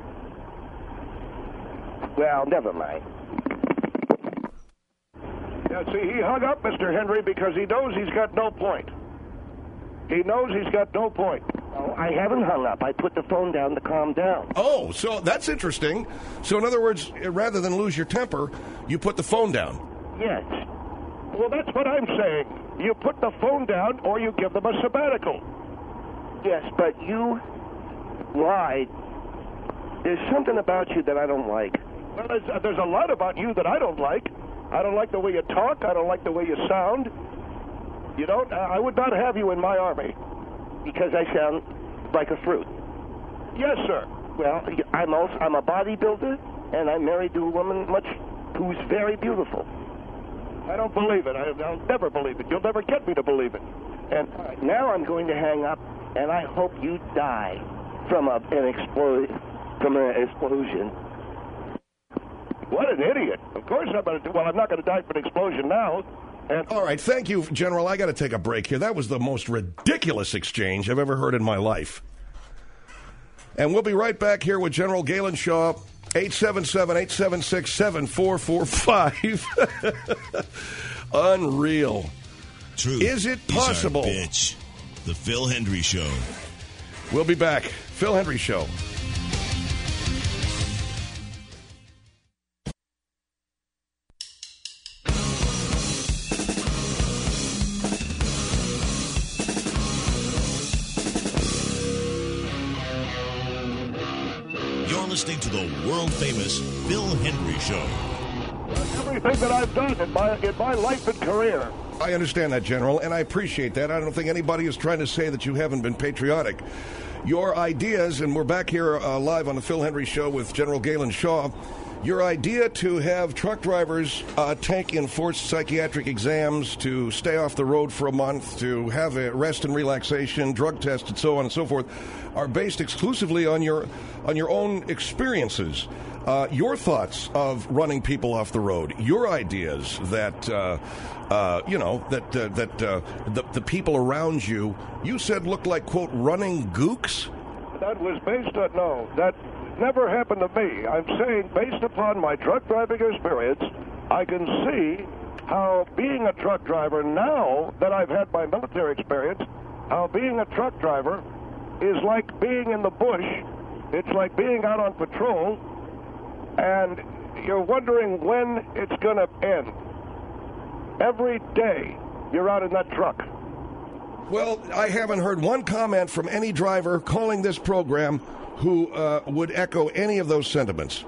Well, never mind. Yeah, see, he hung up, Mr. Henry, because he knows he's got no point. He knows he's got no point. No, I haven't hung up. I put the phone down to calm down. Oh, so that's interesting. So in other words, rather than lose your temper, you put the phone down. Yes. Well, that's what I'm saying. You put the phone down or you give them a sabbatical. Yes, but you lied. There's something about you that I don't like. Well, there's a lot about you that I don't like. I don't like the way you talk. I don't like the way you sound. You don't? I would not have you in my army. Because I sound like a fruit. Yes, sir. Well, I'm a bodybuilder, and I'm married to a woman who's very beautiful. I don't believe it. I'll never believe it. You'll never get me to believe it. And now I'm going to hang up, and I hope you die from an explosion. What an idiot. Of course I'm going to do. Well, I'm not going to die from an explosion now. All right, thank you, General. I got to take a break here. That was the most ridiculous exchange I've ever heard in my life. And we'll be right back here with General Galen Shaw, 877-876-7445. Unreal. True. Is it possible? Bitch. The Phil Hendry Show. We'll be back. Phil Hendry Show. listening to the world-famous Phil Hendry Show. Everything that I've done in my life and career. I understand that, General, and I appreciate that. I don't think anybody is trying to say that you haven't been patriotic. Your ideas, and we're back here live on the Phil Hendry Show with General Galen Shaw, your idea to have truck drivers take enforced psychiatric exams, to stay off the road for a month, to have a rest and relaxation, drug tests, and so on and so forth, are based exclusively on your own experiences. Your thoughts of running people off the road, your ideas that the people around you said looked like, quote, running gooks? That was based on, no, that never happened to me. I'm saying, based upon my truck driving experience, I can see how being a truck driver now that I've had my military experience, how being a truck driver is like being in the bush. It's like being out on patrol, and you're wondering when it's going to end. Every day you're out in that truck. Well, I haven't heard one comment from any driver calling this program who would echo any of those sentiments.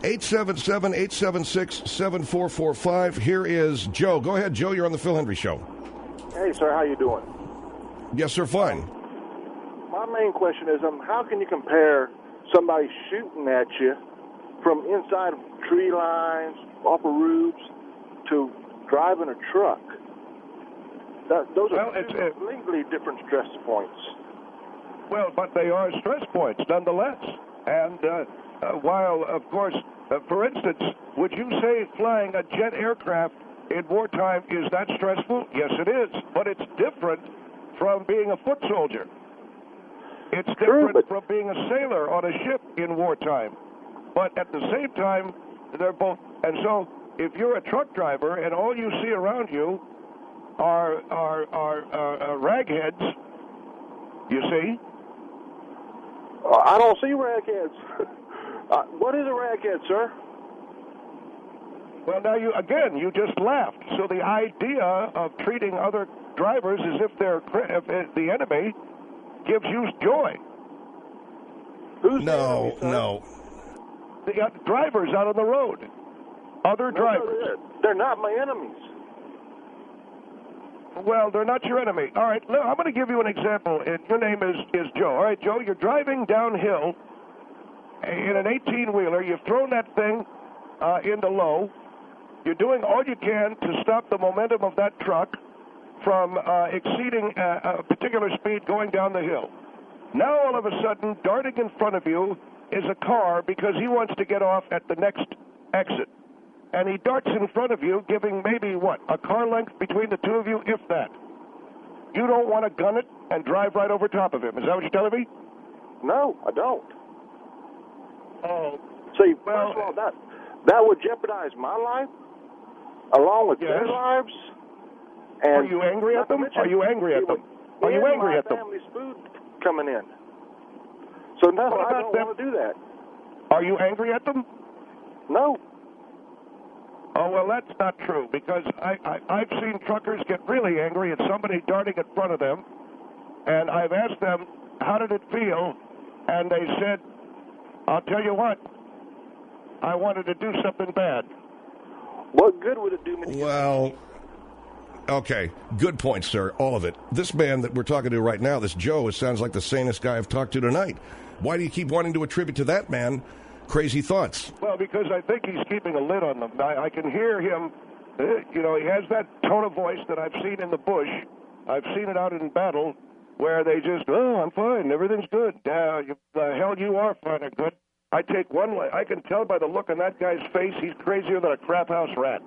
877-876-7445. Here is Joe. Go ahead, Joe. You're on the Phil Hendry Show. Hey, sir. How you doing? Yes, sir. Fine. My main question is, how can you compare somebody shooting at you from inside of tree lines, off of roofs, to driving a truck? Those are legally different stress points. Well, but they are stress points nonetheless. And while, of course, for instance, would you say flying a jet aircraft in wartime is that stressful? Yes, it is. But it's different from being a foot soldier. It's different from being a sailor on a ship in wartime. But at the same time, they're both. And so if you're a truck driver and all you see around you are ragheads, you see? I don't see ragheads. What is a raghead, sir? Well, now you just laughed. So the idea of treating other drivers as if they're the enemy gives you joy. Who's no, the enemy, no. The drivers out on the road. Other drivers. They're not my enemies. Well, they're not your enemy. All right, I'm going to give you an example. And your name is Joe. All right, Joe, you're driving downhill in an 18-wheeler. You've thrown that thing into low. You're doing all you can to stop the momentum of that truck from exceeding a particular speed going down the hill. Now, all of a sudden, darting in front of you is a car because he wants to get off at the next exit. And he darts in front of you, giving maybe, a car length between the two of you, if that. You don't want to gun it and drive right over top of him. Is that what you're telling me? No, I don't. Oh. See, first of all, that would jeopardize my life, along with their lives. And are you angry at them? Are you angry at them? Are you angry at them? My family's food coming in. So, no, I don't want to do that. Are you angry at them? No. Oh, well, that's not true, because I've seen truckers get really angry at somebody darting in front of them, and I've asked them, how did it feel? And they said, I'll tell you what, I wanted to do something bad. What good would it do me? Well, okay, good point, sir, all of it. This man that we're talking to right now, this Joe, it sounds like the sanest guy I've talked to tonight. Why do you keep wanting to attribute to that man crazy thoughts? Well, because I think he's keeping a lid on them. I can hear him, he has that tone of voice that I've seen in the bush. I've seen it out in battle where they just, I'm fine, everything's good. The hell you are fine and good. I take I can tell by the look on that guy's face, he's crazier than a crap house rat.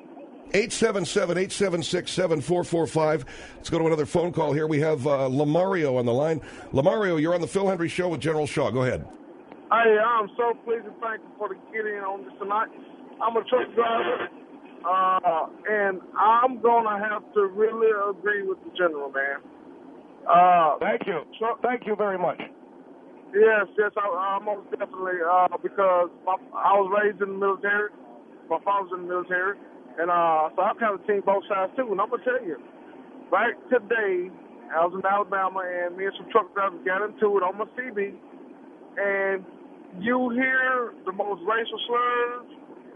877-876-7445. Let's go to another phone call here. We have Lamario on the line. Lamario, you're on the Phil Hendry Show with General Shaw. Go ahead. Hey, I'm so pleased and thankful for the get in on this tonight. I'm a truck driver, and I'm going to have to really agree with the general, man. Thank you. Thank you very much. Yes, I most definitely, because I was raised in the military. My father was in the military, and so I kind of seen both sides, too. And I'm going to tell you, right today, I was in Alabama, and me and some truck drivers got into it on my CB, and you hear the most racial slurs.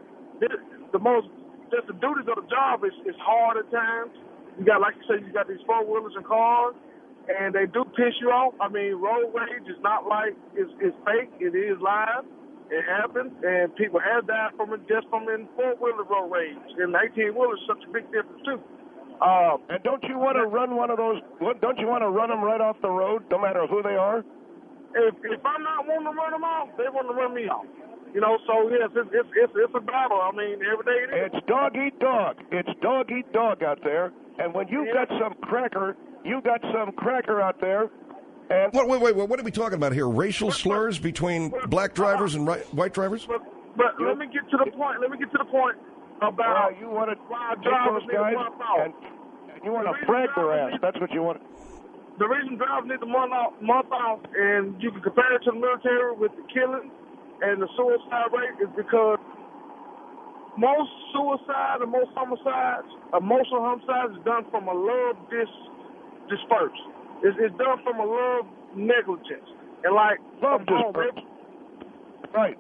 Just the duties of the job is hard at times. You got, like you said, you got these four-wheelers and cars, and they do piss you off. I mean, road rage is not like it's fake. It is live. It happens, and people have died from it just from in four-wheeler road rage. And 18-wheeler is such a big difference, too. And don't you want to run one of those? Don't you want to run them right off the road, no matter who they are? If I'm not wanting to run them off, they want to run me off. You know, so yes, it's a battle. I mean, every day it is. It's dog eat dog. It's dog eat dog out there. And when you've got some cracker, out there. And wait, what are we talking about here? Racial slurs between black drivers and white drivers? But let me get to the point. About you want to take those guys and you want to frag their ass. That's what you want. The reason drivers need the month off, and you can compare it to the military with the killing and the suicide rate, is because most suicide and most homicides, emotional homicides, is done from a love disperse. It's done from a love negligence. And like love disperse. Right.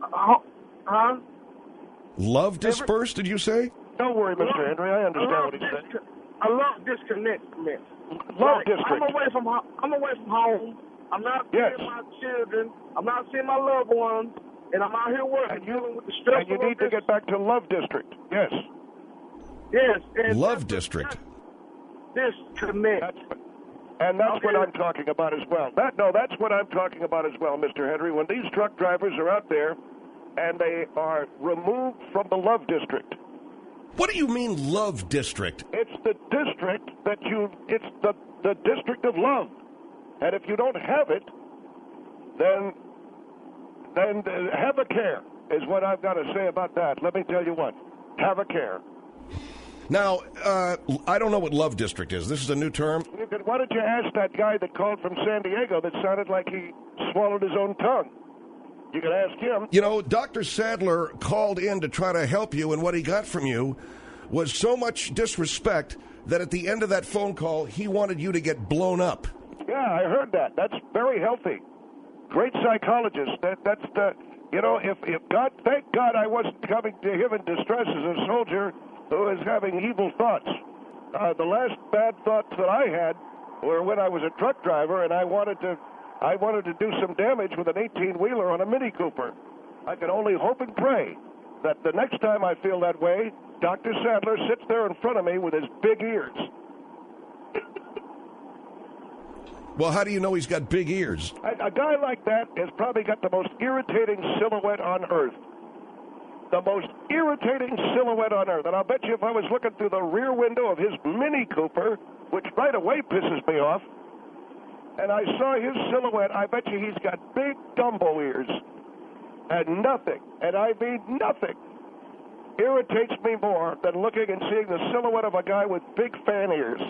Love dispersed, did you say? Don't worry, Mr. Henry. I understand what he's saying. I love disconnect. Love district. I'm away from home. I'm not seeing my children. I'm not seeing my loved ones. And I'm out here working, dealing with the stress. And you need to get back to Love District. Yes. Yes. And Love District. Disconnect. That's what I'm talking about as well. That's what I'm talking about as well, Mr. Henry. When these truck drivers are out there and they are removed from the Love District. What do you mean Love District? It's the district it's the district of love. And if you don't have it, then have a care is what I've got to say about that. Let me tell you what. Have a care. Now, I don't know what Love District is. This is a new term. Why don't you ask that guy that called from San Diego that sounded like he swallowed his own tongue? You can ask him. You know, Dr. Sadler called in to try to help you, and what he got from you was so much disrespect that at the end of that phone call, he wanted you to get blown up. Yeah, I heard that. That's very healthy. Great psychologist. That's the, if God, thank God I wasn't coming to him in distress as a soldier who is having evil thoughts. The last bad thoughts that I had were when I was a truck driver and I wanted to do some damage with an 18-wheeler on a Mini Cooper. I can only hope and pray that the next time I feel that way, Dr. Sadler sits there in front of me with his big ears. Well, how do you know he's got big ears? A guy like that has probably got the most irritating silhouette on earth. The most irritating silhouette on earth. And I'll bet you if I was looking through the rear window of his Mini Cooper, which right away pisses me off, and I saw his silhouette, I bet you he's got big Dumbo ears. And nothing, and I mean nothing, irritates me more than looking and seeing the silhouette of a guy with big fan ears.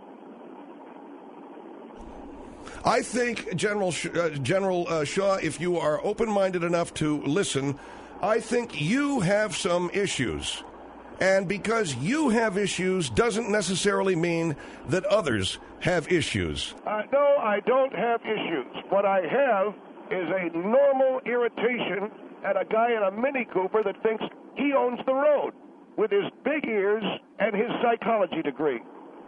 I think, General Shaw, if you are open-minded enough to listen, I think you have some issues. And because you have issues doesn't necessarily mean that others have issues. No, I don't have issues. What I have is a normal irritation at a guy in a Mini Cooper that thinks he owns the road with his big ears and his psychology degree.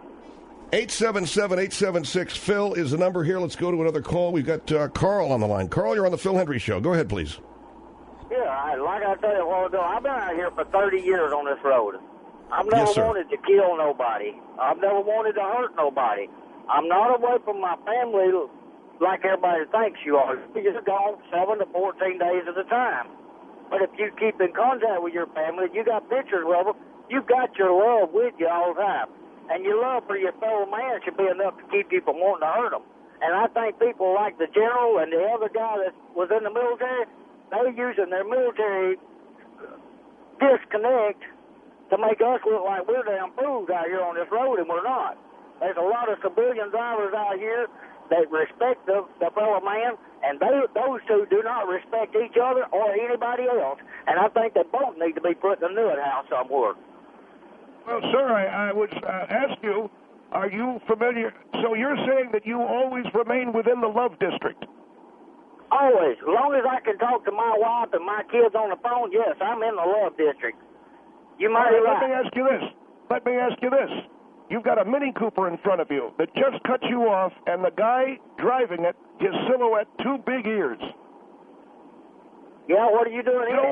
877-876-PHIL is the number here. Let's go to another call. We've got Carl on the line. Carl, you're on the Phil Hendry Show. Go ahead, please. Yeah, like I said a while ago, I've been out here for 30 years on this road. I've never wanted to kill nobody. I've never wanted to hurt nobody. I'm not away from my family like everybody thinks you are. You're gone 7 to 14 days at a time. But if you keep in contact with your family, you got pictures of them, you've got your love with you all the time. And your love for your fellow man should be enough to keep you from wanting to hurt them. And I think people like the general and the other guy that was in the military, they're using their military disconnect to make us look like we're damn fools out here on this road, and we're not. There's a lot of civilian drivers out here that respect the fellow man, and those two do not respect each other or anybody else. And I think they both need to be put in the nut house somewhere. Well, sir, I would ask you, are you familiar? So you're saying that you always remain within the Love District? Always. As long as I can talk to my wife and my kids on the phone, yes, I'm in the love district. You might be right. Let me ask you this. You've got a Mini Cooper in front of you that just cut you off, and the guy driving it, his silhouette, 2 big ears. Yeah, what are you doing here?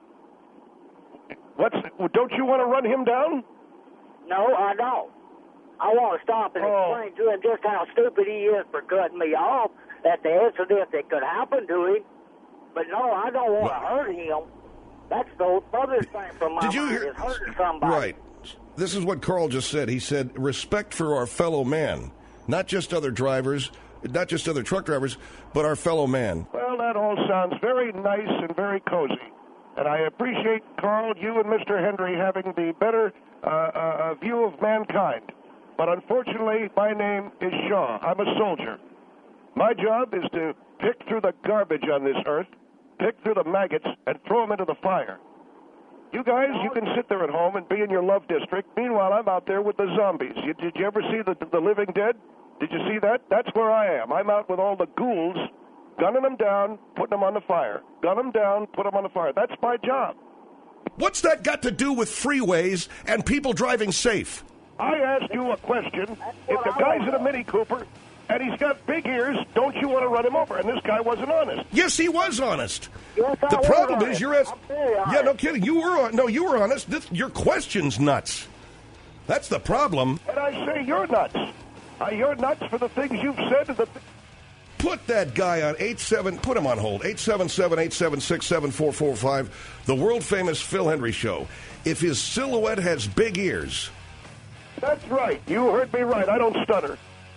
Don't you want to run him down? No, I don't. I want to stop and explain to him just how stupid he is for cutting me off at the incident that could happen to him. But no, I don't want to hurt him. That's the furthest thing from my mind is hurting somebody. Right. This is what Carl just said. He said, respect for our fellow man, not just other drivers, not just other truck drivers, but our fellow man. Well, that all sounds very nice and very cozy. And I appreciate, Carl, you and Mr. Hendry having the better view of mankind. But unfortunately, my name is Shaw. I'm a soldier. My job is to pick through the garbage on this earth, pick through the maggots, and throw them into the fire. You guys, you can sit there at home and be in your love district. Meanwhile, I'm out there with the zombies. Did you ever see the Living Dead? Did you see that? That's where I am. I'm out with all the ghouls, gunning them down, putting them on the fire. Gun them down, put them on the fire. That's my job. What's that got to do with freeways and people driving safe? I asked you a question. If the guy's in a Mini Cooper and he's got big ears, don't you want to run him over? And this guy wasn't honest. Yes, he was honest. Yes, the problem is you're honest. Yeah, no kidding. You were honest. Your question's nuts. That's the problem. And I say you're nuts. You're nuts for the things you've said. Put that guy on put him on hold, 877-876-7445, the world-famous Phil Hendry Show. If his silhouette has big ears. That's right. You heard me right. I don't stutter.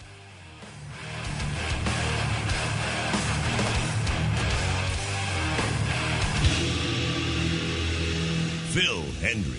Phil Hendry.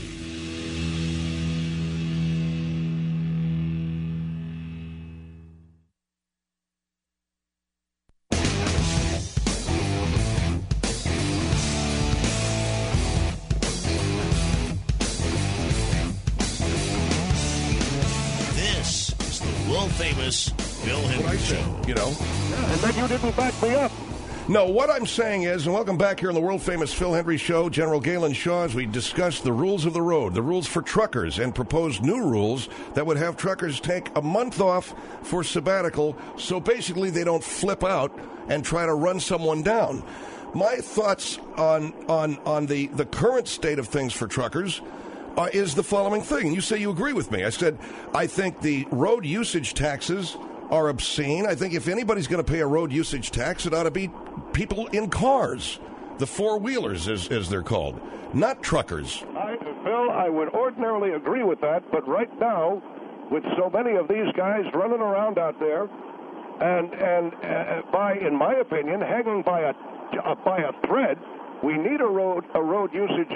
This is the world-famous Phil Hendry Show. You know? Yeah, and then you didn't back me up. No, what I'm saying is, and welcome back here on the world-famous Phil Hendry Show, General Galen Shaw, as we discuss the rules of the road, the rules for truckers, and proposed new rules that would have truckers take a month off for sabbatical, so basically they don't flip out and try to run someone down. My thoughts on the current state of things for truckers is the following thing. You say you agree with me. I said, I think the road usage taxes are obscene. I think if anybody's going to pay a road usage tax, it ought to be people in cars, the four-wheelers, as they're called, not truckers. Phil, I would ordinarily agree with that, but right now, with so many of these guys running around out there, and in my opinion, hanging by a thread, we need a road usage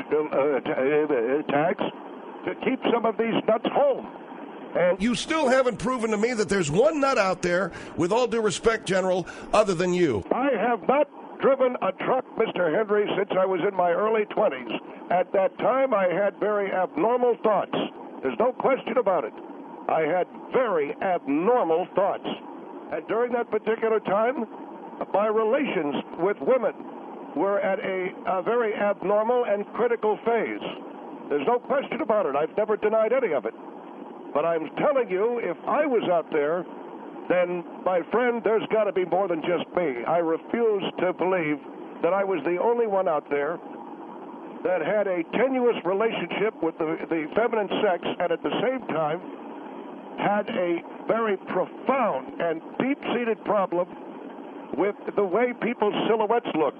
tax to keep some of these nuts home. And you still haven't proven to me that there's one nut out there, with all due respect, General, other than you. I have not driven a truck, Mr. Hendry, since I was in my early 20s. At that time, I had very abnormal thoughts. There's no question about it. I had very abnormal thoughts. And during that particular time, my relations with women were at a very abnormal and critical phase. There's no question about it. I've never denied any of it. But I'm telling you, if I was out there, then, my friend, there's got to be more than just me. I refuse to believe that I was the only one out there that had a tenuous relationship with the feminine sex and at the same time had a very profound and deep-seated problem with the way people's silhouettes look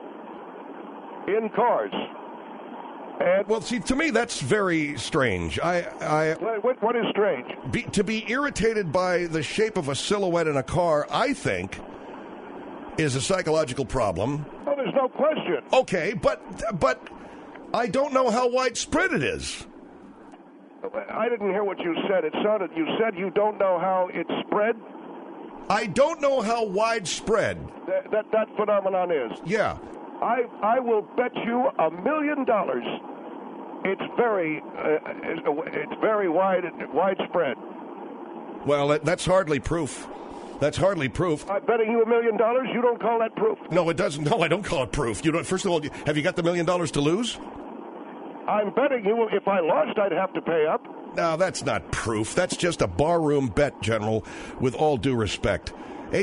in cars. And well, see, to me, that's very strange. What is strange? To be irritated by the shape of a silhouette in a car, I think, is a psychological problem. Oh, there's no question. Okay, but I don't know how widespread it is. I didn't hear what you said. It sounded, you said you don't know how it's spread? I don't know how widespread that phenomenon is. Yeah. I will bet you $1 million. It's very widespread. Well, that's hardly proof. That's hardly proof. I'm betting you $1 million. You don't call that proof? No, it doesn't. No, I don't call it proof. You don't. First of all, have you got the $1 million to lose? I'm betting you if I lost, I'd have to pay up. No, that's not proof. That's just a barroom bet, General, with all due respect.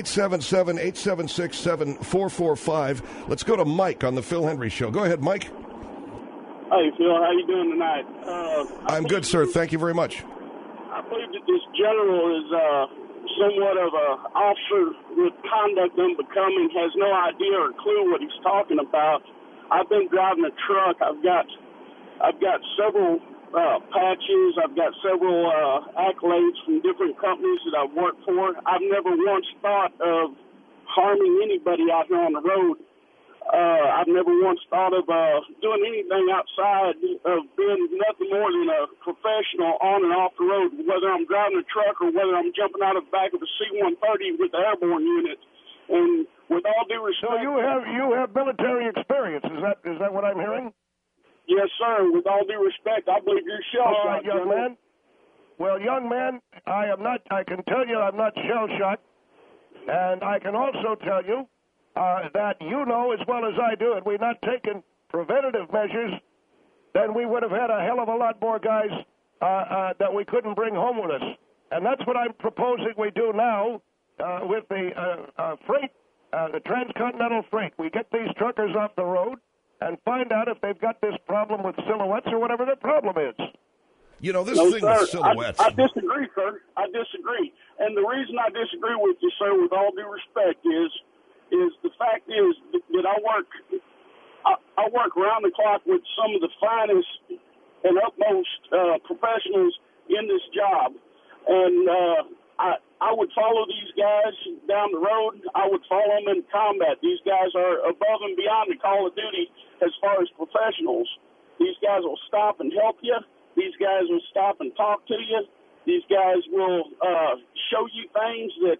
877-876-7445. Let's go to Mike on the Phil Hendry Show. Go ahead, Mike. Hey, Phil. How you doing tonight? I'm good, sir. Thank you very much. I believe that this general is somewhat of an officer with conduct unbecoming, has no idea or clue what he's talking about. I've been driving a truck. I've got several patches. I've got several accolades from different companies that I've worked for. I've never once thought of harming anybody out here on the road. I've never once thought of doing anything outside of being nothing more than a professional on and off the road, whether I'm driving a truck or whether I'm jumping out of the back of a C-130 with the airborne unit. And with all due respect... So you have military experience. Is that what I'm hearing? Yes, sir. With all due respect, I believe you're shell-shocked, young man. Well, young man, I can tell you I'm not shell-shocked. And I can also tell you that you know as well as I do, and we've not taken preventative measures, then we would have had a hell of a lot more guys that we couldn't bring home with us. And that's what I'm proposing we do now with the freight, the transcontinental freight. We get these truckers off the road and find out if they've got this problem with silhouettes or whatever their problem is. You know, this no, thing sir, with silhouettes. I disagree, sir. I disagree. And the reason I disagree with you, sir, with all due respect, is the fact is that I work around the clock with some of the finest and utmost professionals in this job. And I would follow these guys down the road. I would follow them in combat. These guys are above and beyond the call of duty as far as professionals. These guys will stop and help you. These guys will stop and talk to you. These guys will show you things that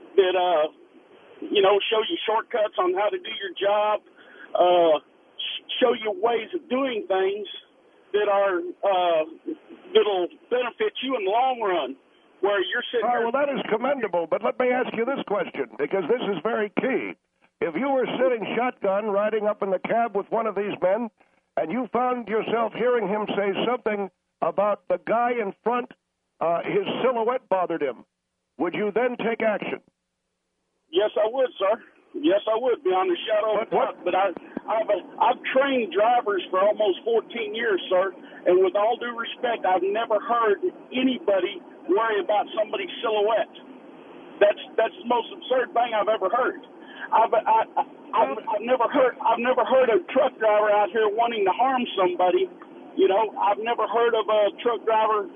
show you shortcuts on how to do your job, show you ways of doing things that'll benefit you in the long run. Where you're sitting well, that is commendable, but let me ask you this question, because this is very key. If you were sitting shotgun riding up in the cab with one of these men, and you found yourself hearing him say something about the guy in front, his silhouette bothered him, would you then take action? Yes, I would, sir. Yes, I would, beyond a shadow of a doubt. But I've trained drivers for almost 14 years, sir, and with all due respect, I've never heard anybody worry about somebody's silhouette. That's the most absurd thing I've ever heard. I've never heard a truck driver out here wanting to harm somebody. You know, I've never heard of a truck driver.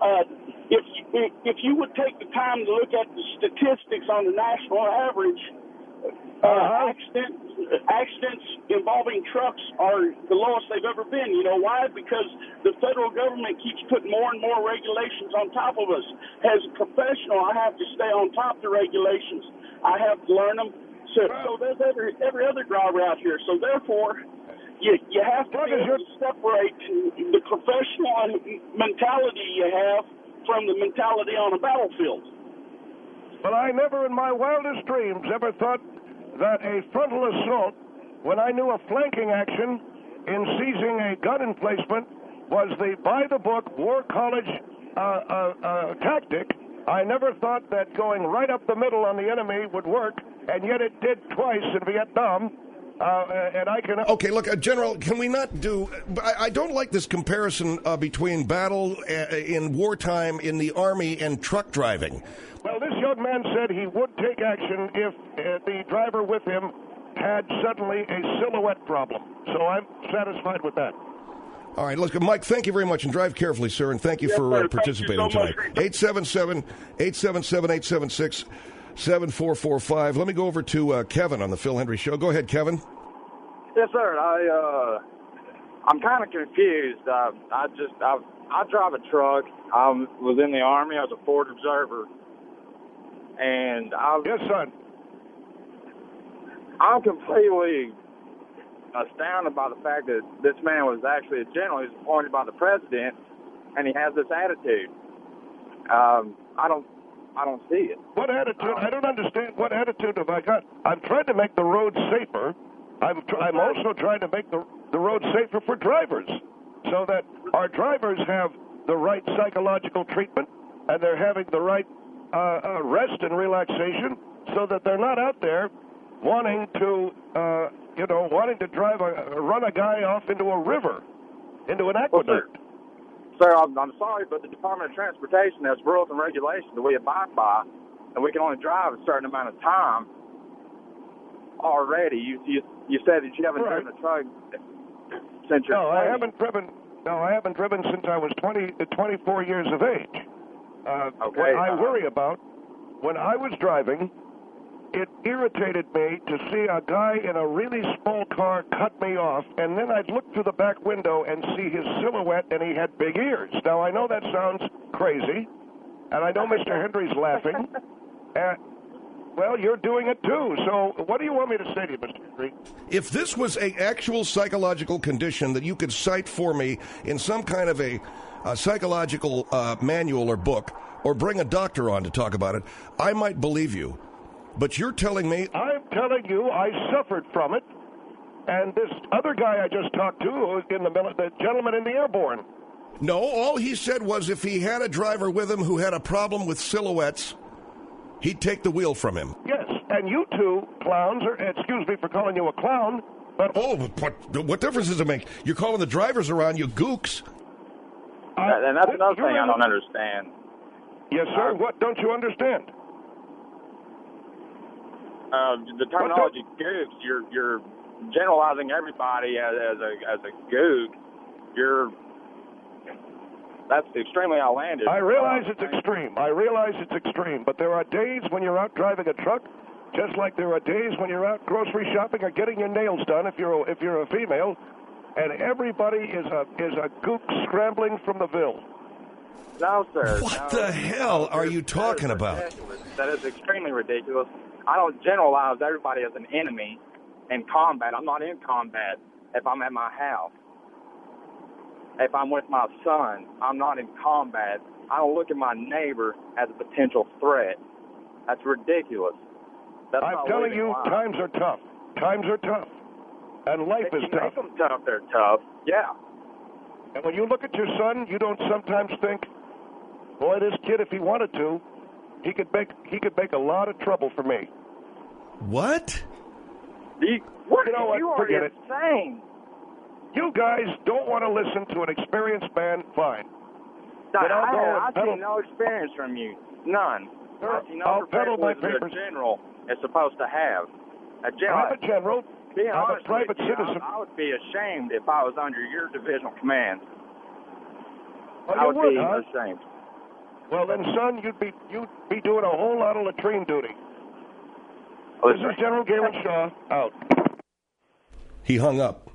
If you would take the time to look at the statistics on the national average, accidents involving trucks are the lowest they've ever been. You know why? Because the federal government keeps putting more and more regulations on top of us. As a professional, I have to stay on top of the regulations. I have to learn them. So there's every other driver out here. So therefore, you have to be able to separate the professional mentality you have from the mentality on a battlefield. Well, I never in my wildest dreams ever thought that a frontal assault, when I knew a flanking action in seizing a gun emplacement, was the by-the-book war college tactic. I never thought that going right up the middle on the enemy would work, and yet it did twice in Vietnam. And I can... Okay, look, General, can we not do... I don't like this comparison between battle in wartime in the Army and truck driving. Well, this young man said he would take action if the driver with him had suddenly a silhouette problem. So I'm satisfied with that. All right, look, Mike, thank you very much, and drive carefully, sir, and thank you for participating tonight. 877-876-7445. Let me go over to Kevin on the Phil Hendry Show. Go ahead, Kevin. Yes, sir. I'm kind of confused. I drive a truck. I was in the Army. I was a Ford observer. And yes, son. I'm completely astounded by the fact that this man was actually a general. He was appointed by the president, and he has this attitude. I don't see it. What attitude? I don't understand. What attitude have I got? I'm trying to make the road safer. I'm also trying to make the road safer for drivers, so that our drivers have the right psychological treatment and they're having the right rest and relaxation, so that they're not out there wanting to run a guy off into a river, into an aqueduct. Sir, I'm sorry, but the Department of Transportation has rules and regulations that we abide by, and we can only drive a certain amount of time. Already, you said that you haven't driven a truck since you're 20. I haven't driven since I was 24 years of age. What I worry about, when I was driving, it irritated me to see a guy in a really small car cut me off, and then I'd look through the back window and see his silhouette, and he had big ears. Now, I know that sounds crazy, and I know Mr. Hendry's laughing. Well, you're doing it too. So what do you want me to say to you, Mr. Hendry? If this was an actual psychological condition that you could cite for me in some kind of a psychological manual or book, or bring a doctor on to talk about it, I might believe you. But you're telling me... I'm telling you I suffered from it. And this other guy I just talked to, who was the gentleman in the Airborne. No, all he said was if he had a driver with him who had a problem with silhouettes, he'd take the wheel from him. Yes, and you two clowns, excuse me for calling you a clown, but... Oh, what difference does it make? You're calling the drivers around you gooks. And that's another thing I don't understand. Yes, sir. What don't you understand? The terminology gooks, you're generalizing everybody as a gook. That's extremely outlandish. I realize it's extreme. But there are days when you're out driving a truck, just like there are days when you're out grocery shopping or getting your nails done if you're a female, and everybody is a gook scrambling from the Ville. No, sir. What the hell are you talking about? That is extremely ridiculous. I don't generalize everybody as an enemy in combat. I'm not in combat if I'm at my house. If I'm with my son, I'm not in combat. I don't look at my neighbor as a potential threat. That's ridiculous. I'm telling you, times are tough. Times are tough. And life is tough. Make them tough, they're tough. Yeah. And when you look at your son, you don't sometimes think, boy, this kid, if he wanted to, he could make a lot of trouble for me. What? You are insane. You guys don't want to listen to an experienced man, fine. I see no experience from you. None. I see no professionalism that a general is supposed to have. I'm a general. I'm a private citizen. I would be ashamed if I was under your divisional command. Well, I would be ashamed. Well, then, son, you'd be doing a whole lot of latrine duty. This is General Galen Shaw, out. He hung up.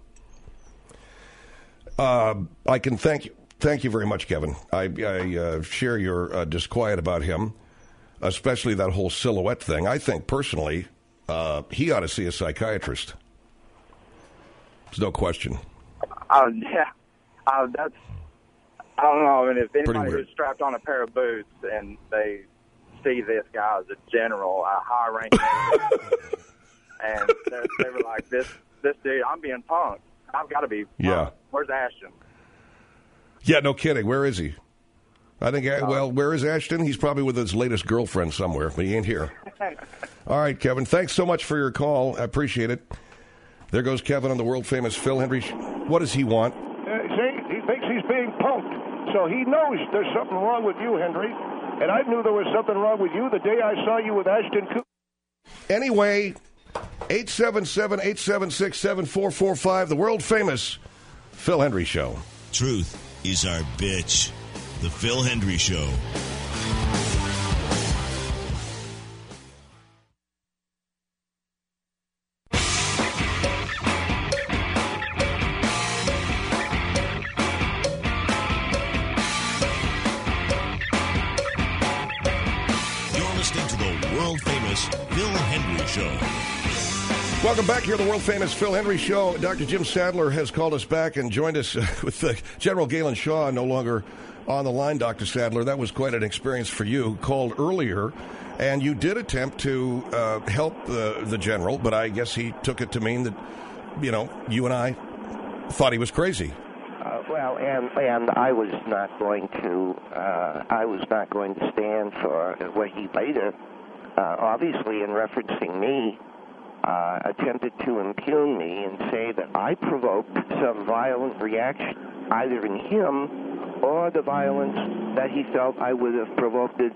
I can thank you very much, Kevin. I share your disquiet about him, especially that whole silhouette thing. I think, personally, he ought to see a psychiatrist. There's no question. Yeah. That's... I don't know. I mean, if anybody was strapped on a pair of boots and they see this guy as a general, a high-ranking, and they were like, "This dude, I'm being punked. I've got to be punked. Yeah. Where's Ashton?" Yeah, no kidding. Where is he? I think. Well, where is Ashton? He's probably with his latest girlfriend somewhere, but he ain't here. All right, Kevin. Thanks so much for your call. I appreciate it. There goes Kevin on the world-famous Phil Hendry. What does he want? See, he thinks he's being punked. So he knows there's something wrong with you, Henry. And I knew there was something wrong with you the day I saw you with Ashton Kutcher. Anyway, 877-876-7445, the world-famous Phil Hendry Show. Truth is our bitch. The Phil Hendry Show. Phil Hendry Show. Welcome back here to the world-famous Phil Hendry Show. Dr. Jim Sadler has called us back and joined us with General Galen Shaw, no longer on the line, Dr. Sadler. That was quite an experience for you. Called earlier, and you did attempt to help the general, but I guess he took it to mean that, you and I thought he was crazy. Well, and I was not going to. I was not going to stand for what he later, obviously in referencing me, attempted to impugn me and say that I provoked some violent reaction, either in him or the violence that he felt I would have provoked in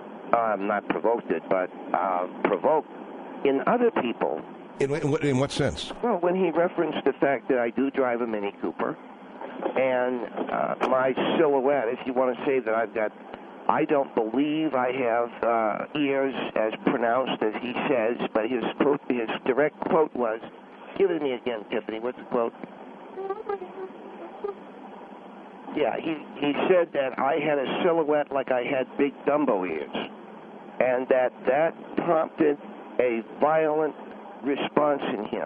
other people. In what sense? Well, when he referenced the fact that I do drive a Mini Cooper, and my silhouette, if you want to say that I've got, I don't believe I have ears as pronounced as he says, but his direct quote was, give it to me again, Tiffany, what's the quote? Yeah, he said that I had a silhouette like I had big Dumbo ears, and that prompted a violent response in him.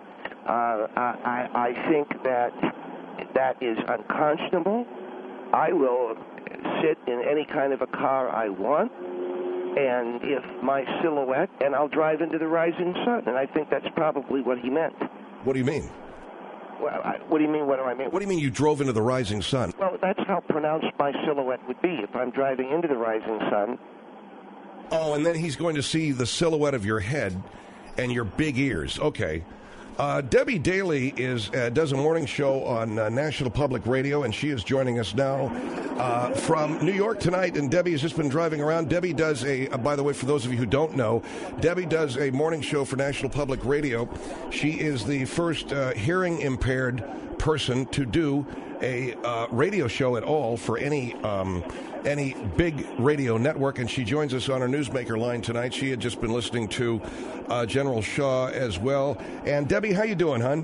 I think that is unconscionable. I will sit in any kind of a car I want, and if my silhouette, and I'll drive into the rising sun, and I think that's probably what he meant. What do you mean? Well, what do you mean, what do I mean? What do you mean you drove into the rising sun? Well, that's how pronounced my silhouette would be if I'm driving into the rising sun. Oh, and then he's going to see the silhouette of your head and your big ears. Okay. Debbie Daly does a morning show on National Public Radio, and she is joining us now from New York tonight. And Debbie has just been driving around. Debbie does by the way, for those of you who don't know, Debbie does a morning show for National Public Radio. She is the first hearing impaired person to do a radio show at all for any big radio network, and she joins us on our Newsmaker line tonight. She had just been listening to General Shaw as well. And Debbie, how you doing, hon?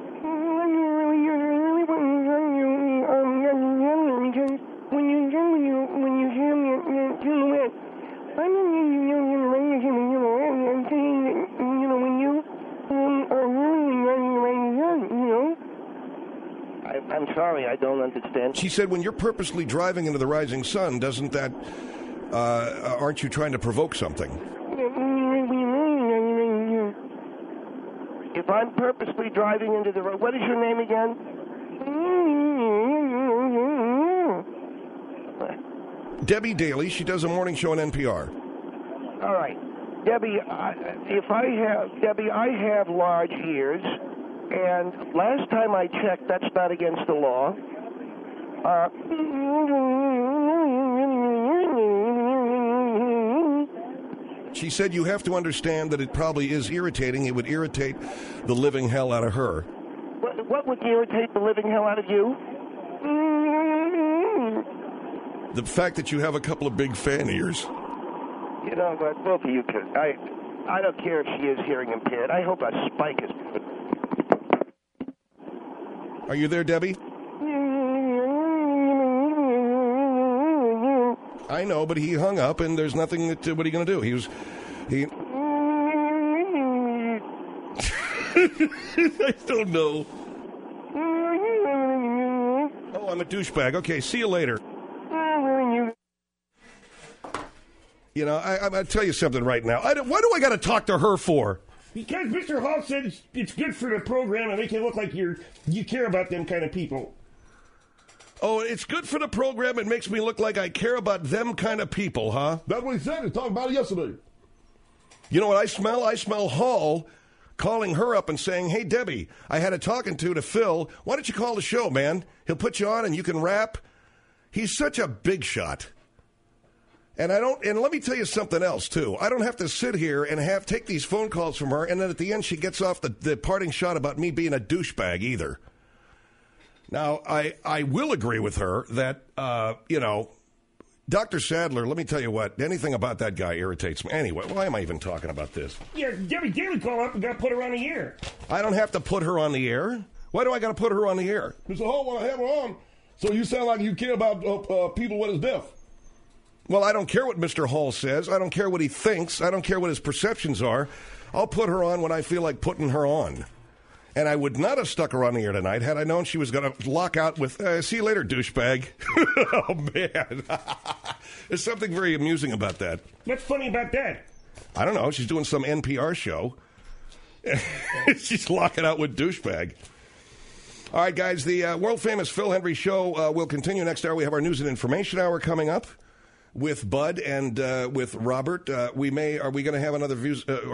I'm sorry, I don't understand. She said when you're purposely driving into the rising sun, doesn't that, aren't you trying to provoke something? If I'm purposely driving into the road, what is your name again? Debbie Daly. She does a morning show on NPR. All right. Debbie, I have large ears. And last time I checked, that's not against the law. She said you have to understand that it probably is irritating. It would irritate the living hell out of her. What would irritate the living hell out of you? The fact that you have a couple of big fan ears. You know, both of you can. I don't care if she is hearing impaired. I hope a spike is put. Are you there, Debbie? I know, but he hung up, and there's nothing that. What are you going to do? He. I don't know. Oh, I'm a douchebag. Okay, see you later. You know, I'll tell you something right now. Why do I got to talk to her for? Because Mr. Hall said it's good for the program and make it look like you care about them kind of people. Oh, it's good for the program. It makes me look like I care about them kind of people, huh? That's what he said. He talked about it yesterday. You know what I smell? I smell Hall calling her up and saying, hey, Debbie, I had a talking to Phil. Why don't you call the show, man? He'll put you on and you can rap. He's such a big shot. And let me tell you something else, too. I don't have to sit here and take these phone calls from her, and then at the end she gets off the parting shot about me being a douchebag either. Now, I will agree with her that, Dr. Sadler, let me tell you what, anything about that guy irritates me. Anyway, why am I even talking about this? Yeah, Debbie Daly called up and got to put her on the air. I don't have to put her on the air. Why do I got to put her on the air? Mr. Hall want to have her on, so you sound like you care about people what is deaf. Well, I don't care what Mr. Hall says. I don't care what he thinks. I don't care what his perceptions are. I'll put her on when I feel like putting her on. And I would not have stuck her on the air tonight had I known she was going to lock out with, see you later, douchebag. Oh, man. There's something very amusing about that. What's funny about that? I don't know. She's doing some NPR show. She's locking out with douchebag. All right, guys, the world-famous Phil Hendrie Show will continue next hour. We have our news and information hour coming up with Bud and with Robert. Are we going to have another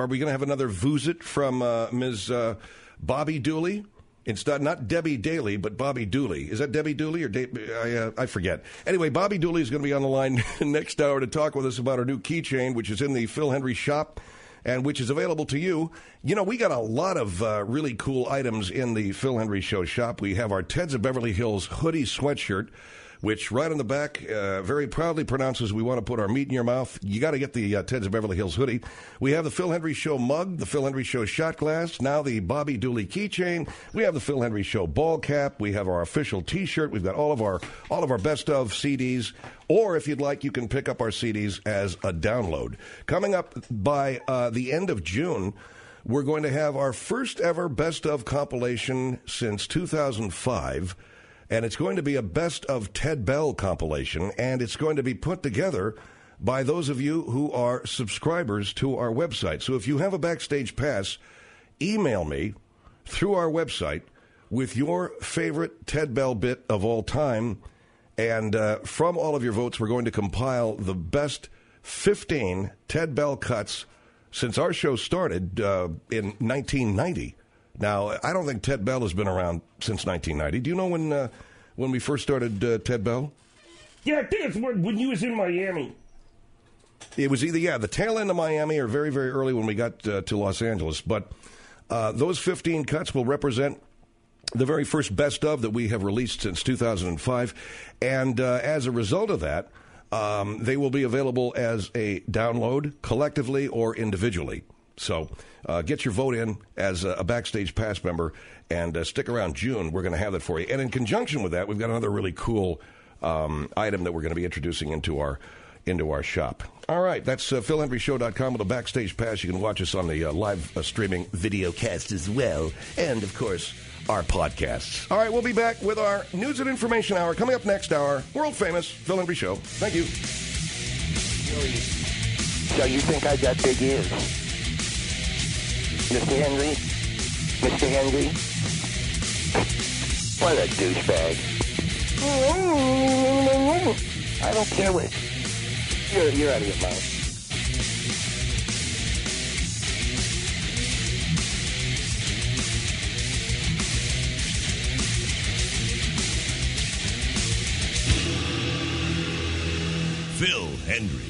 visit from Ms. Bobby Dooley? It's not Debbie Daly, but Bobby Dooley. Is that Debbie Dooley or I forget. Anyway, Bobby Dooley is going to be on the line next hour to talk with us about our new keychain, which is in the Phil Hendrie shop and which is available to you. You know, we got a lot of really cool items in the Phil Hendrie Show shop. We have our Teds of Beverly Hills hoodie sweatshirt, which right on the back very proudly pronounces, we want to put our meat in your mouth. You got to get the Teds of Beverly Hills hoodie. We have the Phil Hendrie Show mug, the Phil Hendrie Show shot glass, now the Bobby Dooley keychain. We have the Phil Hendrie Show ball cap. We have our official T-shirt. We've got all of our best of CDs. Or if you'd like, you can pick up our CDs as a download. Coming up by the end of June, we're going to have our first ever best of compilation since 2005. And it's going to be a Best of Ted Bell compilation, and it's going to be put together by those of you who are subscribers to our website. So if you have a Backstage Pass, email me through our website with your favorite Ted Bell bit of all time, and from all of your votes, we're going to compile the best 15 Ted Bell cuts since our show started in 1990. Now, I don't think Ted Bell has been around since 1990. Do you know when we first started Ted Bell? Yeah, I think it's when you was in Miami. It was either, the tail end of Miami or very, very early when we got to Los Angeles. But those 15 cuts will represent the very first best of that we have released since 2005. And as a result of that, they will be available as a download collectively or individually. So get your vote in as a Backstage Pass member and stick around June. We're going to have that for you. And in conjunction with that, we've got another really cool item that we're going to be introducing into our shop. All right, that's PhilHendrieShow.com with a Backstage Pass. You can watch us on the live streaming video cast as well. And, of course, our podcasts. All right, we'll be back with our news and information hour. Coming up next hour, world-famous Phil Hendrie Show. Thank you. So you think I got big ears? Mr. Hendrie? Mr. Hendrie? What a douchebag. I don't care what... You're out of your mind. Phil Hendrie.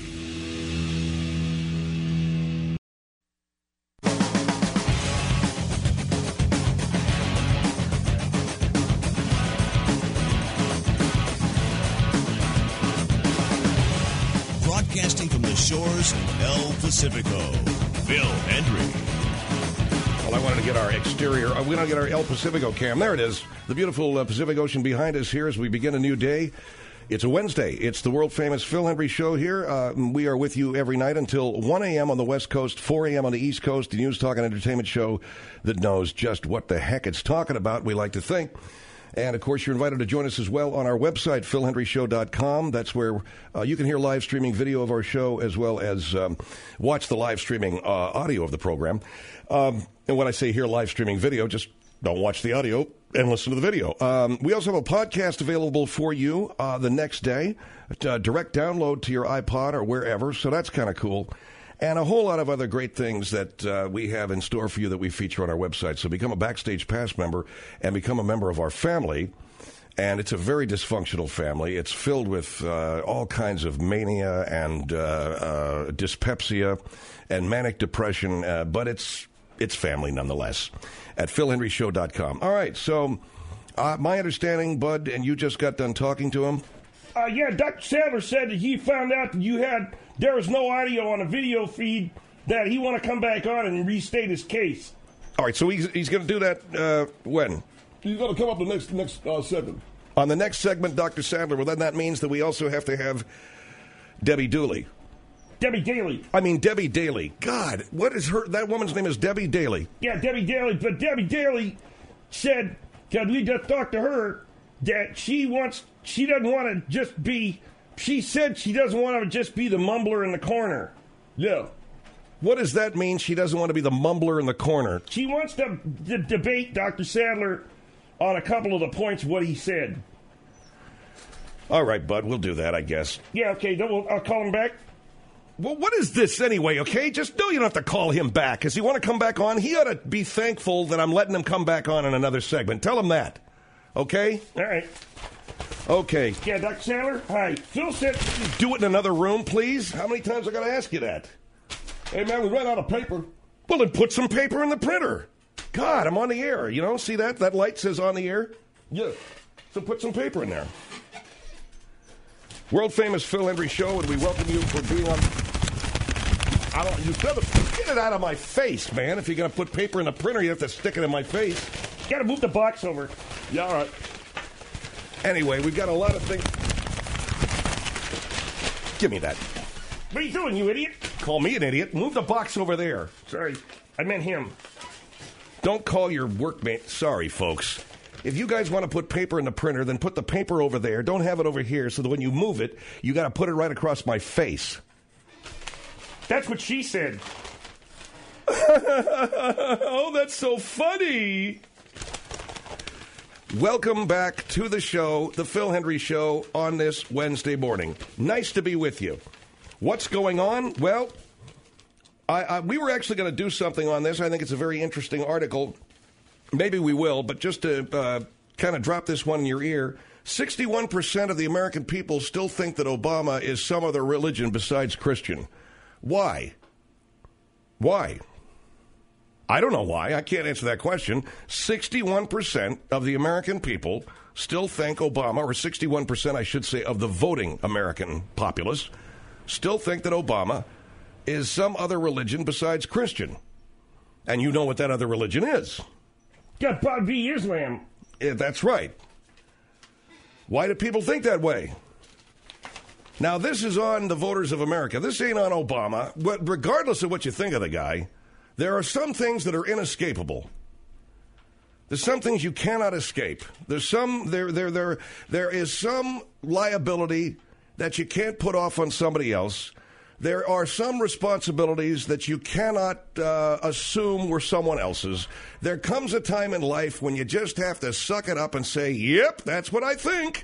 Broadcasting from the shores of El Pacifico, Phil Hendrie. Well, I wanted to get our exterior. We don't get our El Pacifico cam. There it is. The beautiful Pacific Ocean behind us here as we begin a new day. It's a Wednesday. It's the world-famous Phil Hendrie Show here. We are with you every night until 1 a.m. on the West Coast, 4 a.m. on the East Coast, the news, talk, and entertainment show that knows just what the heck it's talking about, we like to think. And, of course, you're invited to join us as well on our website, PhilHendrieShow.com. That's where you can hear live streaming video of our show as well as watch the live streaming audio of the program. And when I say hear live streaming video, just don't watch the audio and listen to the video. We also have a podcast available for you the next day, direct download to your iPod or wherever, so that's kind of cool. And a whole lot of other great things that we have in store for you that we feature on our website. So become a Backstage Pass member and become a member of our family. And it's a very dysfunctional family. It's filled with all kinds of mania and dyspepsia and manic depression, but it's family nonetheless at PhilHendrieShow.com. All right, so my understanding, Bud, and you just got done talking to him. Yeah, Dr. Sadler said that he found out that there was no audio on the video feed, that he want to come back on and restate his case. All right, so he's going to do that when? He's going to come up the next segment. On the next segment, Dr. Sadler, well, then that means that we also have to have Debbie Dooley. Debbie Daly. I mean, Debbie Daly. God, what is her... That woman's name is Debbie Daly. Yeah, Debbie Daly. But Debbie Daly said, because we just talked to her, that she doesn't want to just be, she said she doesn't want to just be the mumbler in the corner. Yeah. What does that mean, she doesn't want to be the mumbler in the corner? She wants to debate Dr. Sadler on a couple of the points what he said. All right, bud, we'll do that, I guess. Yeah, okay, I'll call him back. Well, what is this anyway, okay? Just no, you don't have to call him back. Does he want to come back on? He ought to be thankful that I'm letting him come back on in another segment. Tell him that, okay? All right. Okay. Yeah, Dr. Sadler, hi. Phil said... Do it in another room, please? How many times I got to ask you that? Hey, man, we ran out of paper. Well, then put some paper in the printer. God, I'm on the air, you know? See that? That light says on the air? Yeah. So put some paper in there. World-famous Phil Hendrie Show, and we welcome you for being on... You said it. Get it out of my face, man. If you're going to put paper in the printer, you have to stick it in my face. You got to move the box over. Yeah, all right. Anyway, we've got a lot of things... Give me that. What are you doing, you idiot? Call me an idiot. Move the box over there. Sorry, I meant him. Don't call your workmate. Sorry, folks. If you guys want to put paper in the printer, then put the paper over there. Don't have it over here so that when you move it, you got to put it right across my face. That's what she said. Oh, that's so funny. Welcome back to the show, the Phil Hendrie Show, on this Wednesday morning. Nice to be with you. What's going on? Well, we were actually going to do something on this. I think it's a very interesting article. Maybe we will, but just to kind of drop this one in your ear, 61% of the American people still think that Obama is some other religion besides Christian. Why? Why? I don't know why. I can't answer that question. 61% of the American people still think Obama, or 61%, I should say, of the voting American populace, still think that Obama is some other religion besides Christian. And you know what that other religion is. Yeah, probably be Islam. Yeah, that's right. Why do people think that way? Now, this is on the voters of America. This ain't on Obama. But regardless of what you think of the guy, there are some things that are inescapable. There's some things you cannot escape. There is some liability that you can't put off on somebody else. There are some responsibilities that you cannot assume were someone else's. There comes a time in life when you just have to suck it up and say, yep, that's what I think.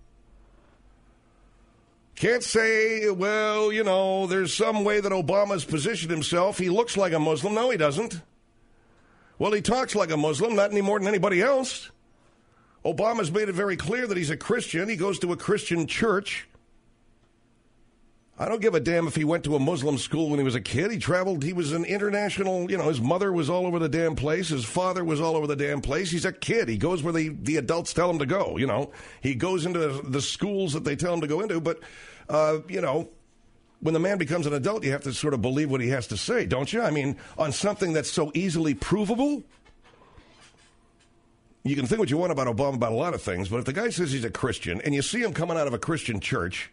Can't say, well, you know, there's some way that Obama's positioned himself. He looks like a Muslim. No, he doesn't. Well, he talks like a Muslim, not any more than anybody else. Obama's made it very clear that he's a Christian. He goes to a Christian church. I don't give a damn if he went to a Muslim school when he was a kid. He traveled. He was an international, you know, his mother was all over the damn place. His father was all over the damn place. He's a kid. He goes where the adults tell him to go, you know. He goes into the schools that they tell him to go into. But, you know, when the man becomes an adult, you have to sort of believe what he has to say, don't you? I mean, on something that's so easily provable. You can think what you want about Obama about a lot of things, but if the guy says he's a Christian and you see him coming out of a Christian church,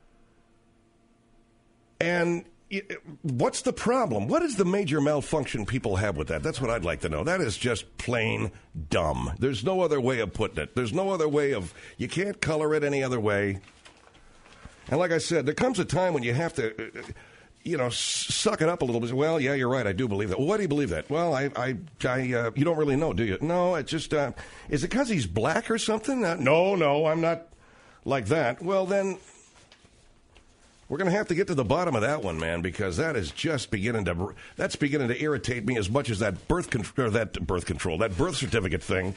and what's the problem? What is the major malfunction people have with that? That's what I'd like to know. That is just plain dumb. There's no other way of putting it. There's no other way of, you can't color it any other way. And like I said, there comes a time when you have to, you know, suck it up a little bit. Well, yeah, you're right. I do believe that. Well, why do you believe that? Well, you don't really know, do you? No, it's just, is it because he's black or something? No, I'm not like that. Well, then, we're going to have to get to the bottom of that one, man, because that is just beginning to irritate me as much as that birth certificate thing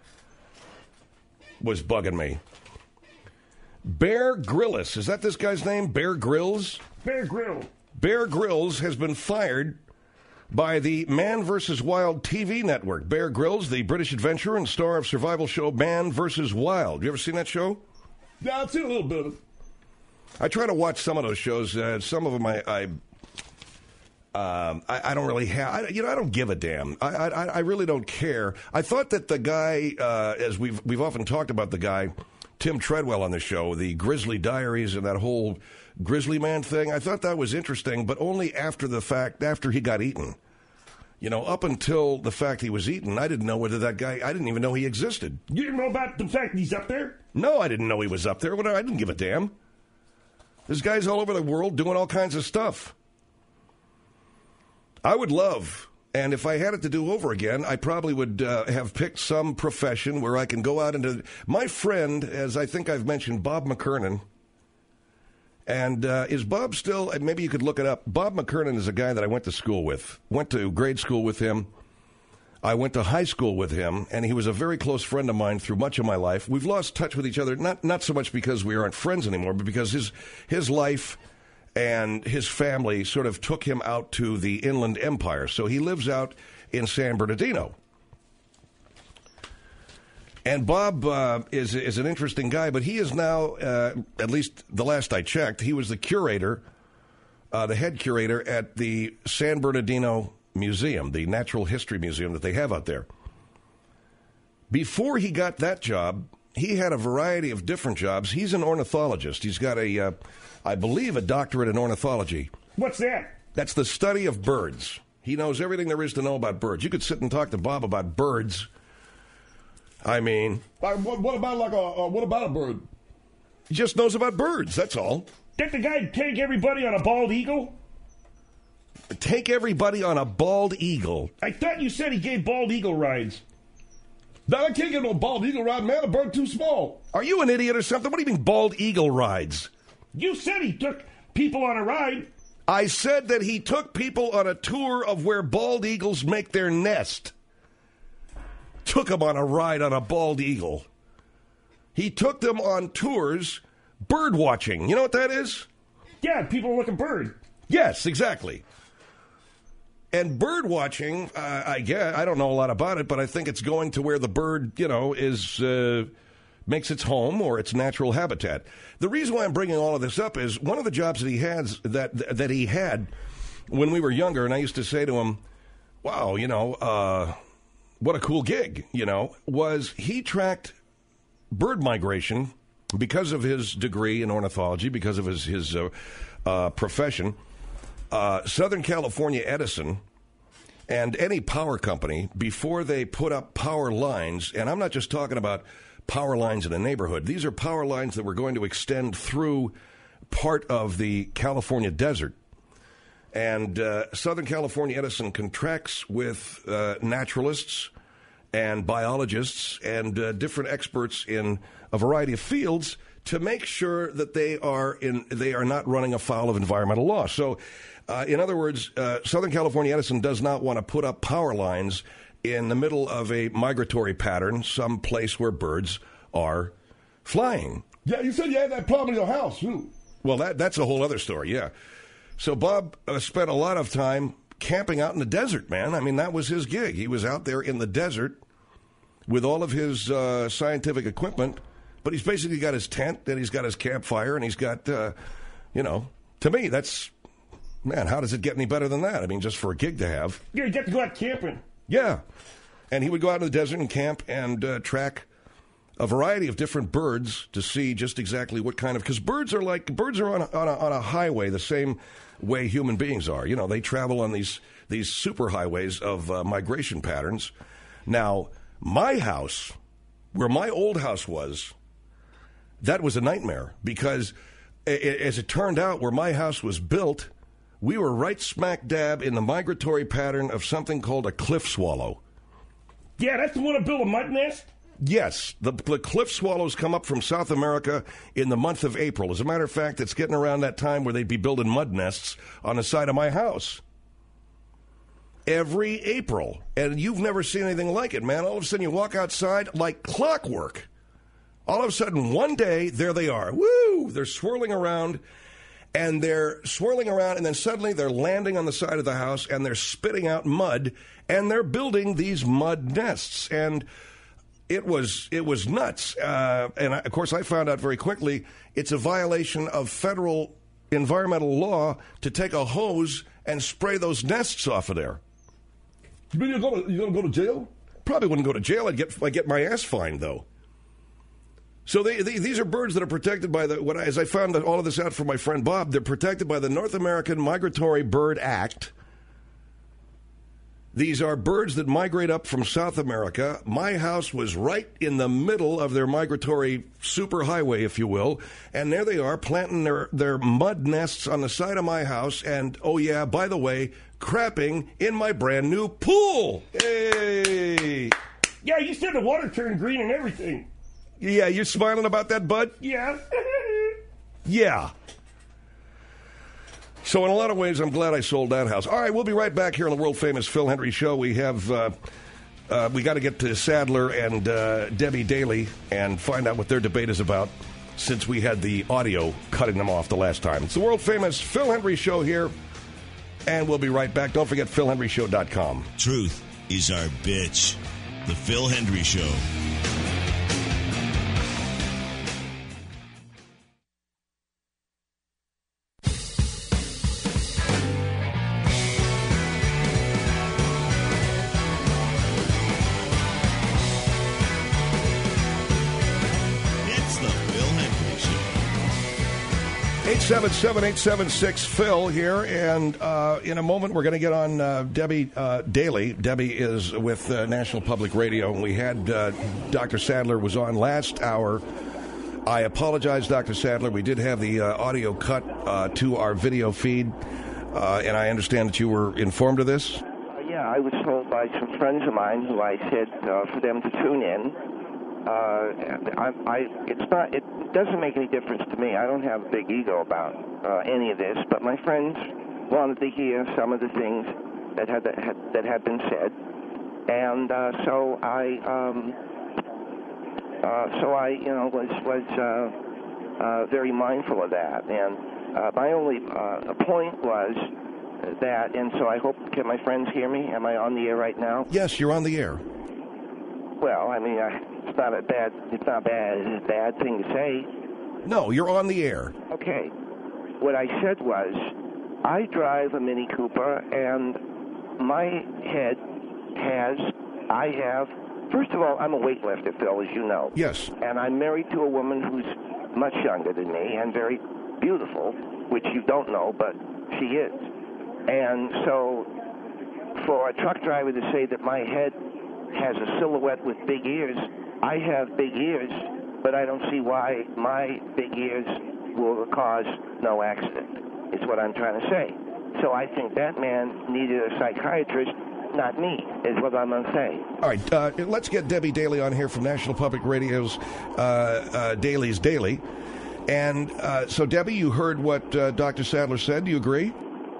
was bugging me. Bear Grylls, is that this guy's name? Bear Grylls? Bear Grylls. Bear Grylls has been fired by the Man vs. Wild TV network. Bear Grylls, the British adventurer and star of survival show Man vs. Wild. You ever seen that show? Yeah, I've seen a little bit of it. I try to watch some of those shows. Some of them I don't really have. I don't give a damn. I really don't care. I thought that the guy, as we've often talked about the guy, Tim Treadwell on the show, the Grizzly Diaries and that whole Grizzly Man thing, I thought that was interesting, but only after the fact, after he got eaten. You know, up until the fact he was eaten, I didn't know whether that guy, I didn't even know he existed. You didn't know about the fact he's up there? No, I didn't know he was up there. I didn't give a damn. There's guys all over the world doing all kinds of stuff. I would love, and if I had it to do over again, I probably would have picked some profession where I can go out into... My friend, as I think I've mentioned, Bob McKernan, and is Bob still... Maybe you could look it up. Bob McKernan is a guy that I went to school with. Went to grade school with him. I went to high school with him, and he was a very close friend of mine through much of my life. We've lost touch with each other, not so much because we aren't friends anymore, but because his life and his family sort of took him out to the Inland Empire. So he lives out in San Bernardino. And Bob is an interesting guy, but he is now, at least the last I checked, he was the curator, the head curator at the San Bernardino Museum, the Natural History Museum that they have out there. Before he got that job, he had a variety of different jobs. He's an ornithologist. He's got I believe, a doctorate in ornithology. What's that? That's the study of birds. He knows everything there is to know about birds. You could sit and talk to Bob about birds. I mean... What about a bird? He just knows about birds, that's all. Did the guy take everybody on a bald eagle? Take everybody on a bald eagle? I thought you said he gave bald eagle rides. No, I can't get no bald eagle ride, man. A bird too small. Are you an idiot or something? What do you mean bald eagle rides? You said he took people on a ride. I said that he took people on a tour of where bald eagles make their nest. Took them on a ride on a bald eagle. He took them on tours, bird watching. You know what that is? Yeah, people look at bird. Yes, exactly. And bird watching, I don't know a lot about it, but I think it's going to where the bird, makes its home or its natural habitat. The reason why I'm bringing all of this up is one of the jobs that he has that he had when we were younger, and I used to say to him, "Wow, what a cool gig," was he tracked bird migration because of his degree in ornithology, because of his profession. Southern California Edison and any power company, before they put up power lines, and I'm not just talking about power lines in a neighborhood. These are power lines that were going to extend through part of the California desert. And Southern California Edison contracts with naturalists and biologists and different experts in a variety of fields to make sure that they are not running afoul of environmental law. So, in other words, Southern California Edison does not want to put up power lines in the middle of a migratory pattern, some place where birds are flying. Yeah, you said you had that problem in your house, too. Well, that's a whole other story, yeah. So Bob spent a lot of time camping out in the desert, man. I mean, that was his gig. He was out there in the desert with all of his scientific equipment, but he's basically got his tent, and he's got his campfire, and he's got, to me, that's, man, how does it get any better than that? I mean, just for a gig to have. Yeah, you get to go out camping. Yeah, and he would go out in the desert and camp and track a variety of different birds to see just exactly what kind of, because birds are on a highway the same way human beings are. You know, they travel on these super highways of migration patterns. Now, my house, where my old house was, that was a nightmare because, as it turned out, where my house was built, we were right smack dab in the migratory pattern of something called a cliff swallow. Yeah, that's the one that built a mud nest? Yes, the cliff swallows come up from South America in the month of April. As a matter of fact, it's getting around that time where they'd be building mud nests on the side of my house. Every April. And you've never seen anything like it, man. All of a sudden you walk outside like clockwork. All of a sudden, one day, there they are. Woo! They're swirling around. And they're swirling around, and then suddenly they're landing on the side of the house, and they're spitting out mud, and they're building these mud nests. And it was nuts. Of course, I found out very quickly it's a violation of federal environmental law to take a hose and spray those nests off of there. You mean you're gonna go to jail? Probably wouldn't go to jail. I'd get my ass fined, though. So these are birds that are protected by as I found all of this out from my friend Bob, they're protected by the North American Migratory Bird Act. These are birds that migrate up from South America. My house was right in the middle of their migratory superhighway, if you will. And there they are, planting their mud nests on the side of my house. And, oh, yeah, by the way, crapping in my brand new pool. Hey! Yeah, you said the water turned green and everything. Yeah, you're smiling about that, bud? Yeah. Yeah. So in a lot of ways, I'm glad I sold that house. All right, we'll be right back here on the world-famous Phil Hendrie Show. We have, we got to get to Sadler and Debbie Daly and find out what their debate is about since we had the audio cutting them off the last time. It's the world-famous Phil Hendrie Show here, and we'll be right back. Don't forget PhilHendrieShow.com. Truth is our bitch. The Phil Hendrie Show. It's the Phil Hendrie Show. 877-876-PHIL here, and in a moment we're going to get on Debbie Daly. Debbie is with National Public Radio, and we had Dr. Sadler was on last hour. I apologize, Dr. Sadler. We did have the audio cut to our video feed, and I understand that you were informed of this? Yeah, I was told by some friends of mine who I said for them to tune in. It doesn't make any difference to me. I don't have a big ego about any of this, but my friends wanted to hear some of the things that had been said, and so I was very mindful of that. And my only point was that, and so I hope, can my friends hear me? Am I on the air right now? Yes, you're on the air. Well, I mean, it's not a bad thing to say. No, you're on the air. Okay. What I said was, I drive a Mini Cooper, and my head first of all, I'm a weightlifter, Phil, as you know. Yes. And I'm married to a woman who's much younger than me and very beautiful, which you don't know, but she is. And so for a truck driver to say that my head has a silhouette with big ears, I have big ears, but I don't see why my big ears will cause no accident, is what I'm trying to say. So I think that man needed a psychiatrist, not me, is what I'm going to say. All right, let's get Debbie Daly on here from National Public Radio's Daly's Daily. And so, Debbie, you heard what Dr. Sadler said. Do you agree?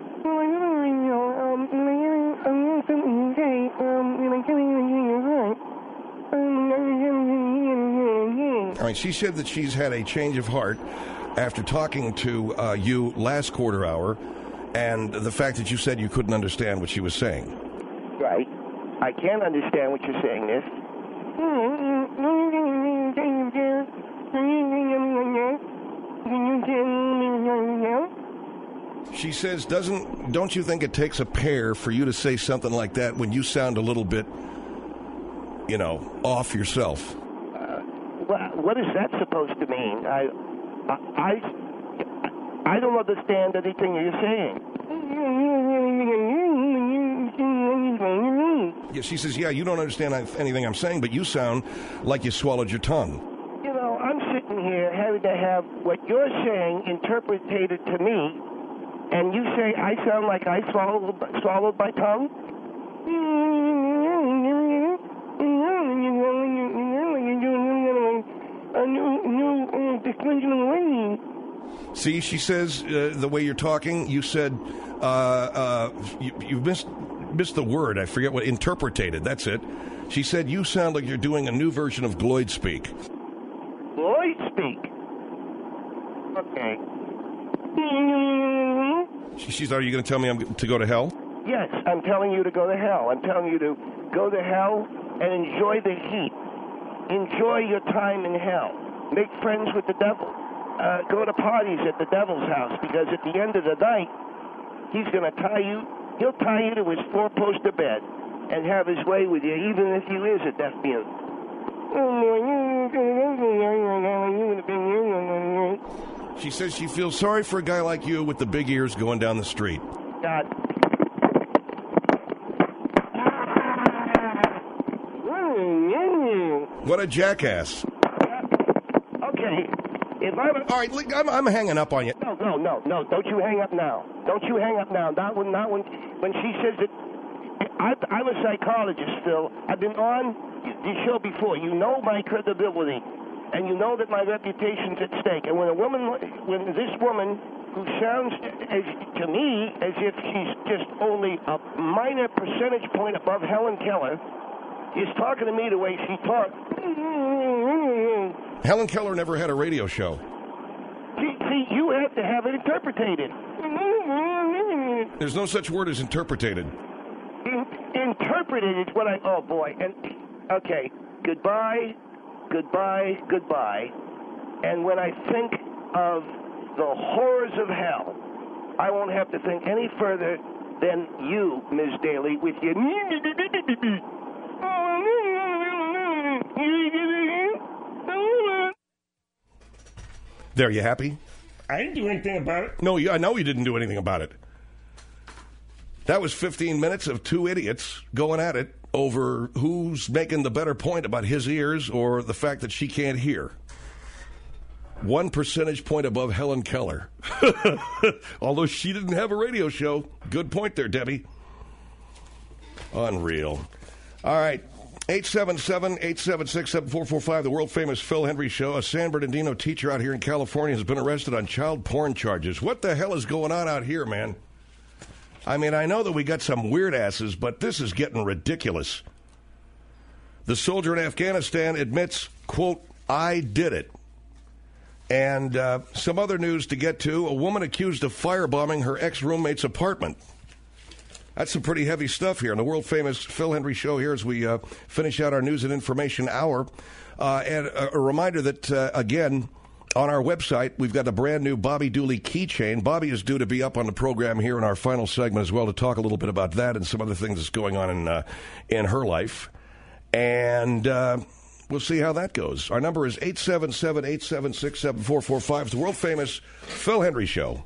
All right, she said that she's had a change of heart after talking to you last quarter hour, and the fact that you said you couldn't understand what she was saying. Right. I can't understand what you're saying, Miss. She says, don't you think it takes a pair for you to say something like that when you sound a little bit, off yourself? What is that supposed to mean? I don't understand anything you're saying. Yeah, she says, you don't understand anything I'm saying, but you sound like you swallowed your tongue. I'm sitting here having to have what you're saying interpreted to me, and you say I sound like I swallowed my tongue? See, she says the way you're talking, you said you missed the word. I forget what, interpreted. That's it. She said you sound like you're doing a new version of Gloyd speak. Gloyd speak? Okay. Are you going to tell me I'm to go to hell? Yes, I'm telling you to go to hell. I'm telling you to go to hell and enjoy the heat. Enjoy your time in hell. Make friends with the devil. Go to parties at the devil's house, because at the end of the night, he's going to tie you. He'll tie you to his four-poster bed and have his way with you, even if he is a deaf mute. She says she feels sorry for a guy like you with the big ears going down the street. God. What a jackass. Okay. If I'm all right, I'm hanging up on you. No. Don't you hang up now. Don't you hang up now. Not when she says that. I'm a psychologist, Phil. I've been on the show before. You know my credibility, and you know that my reputation's at stake. And when this woman, who sounds to me as if she's just only a minor percentage point above Helen Keller, is talking to me the way she talks. Helen Keller never had a radio show. See, you have to have it interpreted. There's no such word as interpreted. Interpreted is what I... Oh, boy. And okay, goodbye. And when I think of the horrors of hell, I won't have to think any further than you, Ms. Daly, with your... There, you happy? I didn't do anything about it. No, I know you didn't do anything about it. That was 15 minutes of two idiots going at it over who's making the better point about his ears or the fact that she can't hear. 1 percentage point above Helen Keller. Although she didn't have a radio show. Good point there, Debbie. Unreal. All right. 877-876-7445, the world-famous Phil Hendry Show. A San Bernardino teacher out here in California has been arrested on child porn charges. What the hell is going on out here, man? I mean, I know that we got some weird asses, but this is getting ridiculous. The soldier in Afghanistan admits, quote, I did it. And some other news to get to. A woman accused of firebombing her ex-roommate's apartment. That's some pretty heavy stuff here on the world-famous Phil Hendry Show here as we finish out our news and information hour. And a reminder that, again, on our website, we've got a brand-new Bobby Dooley keychain. Bobby is due to be up on the program here in our final segment as well to talk a little bit about that and some other things that's going on in her life. And we'll see how that goes. Our number is 877-876-7445. It's the world-famous Phil Hendry Show.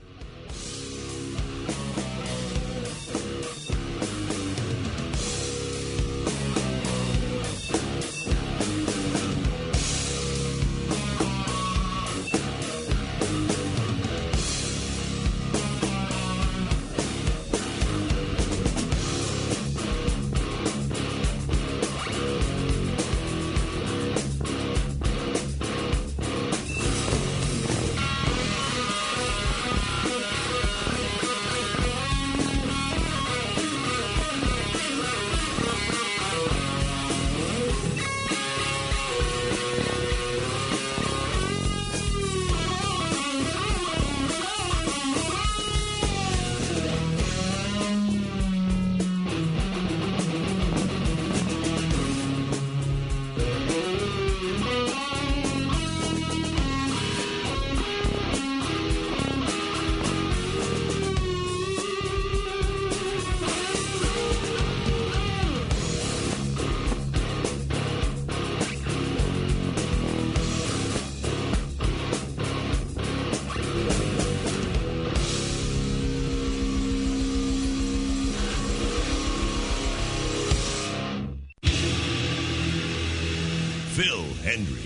Phil Hendry.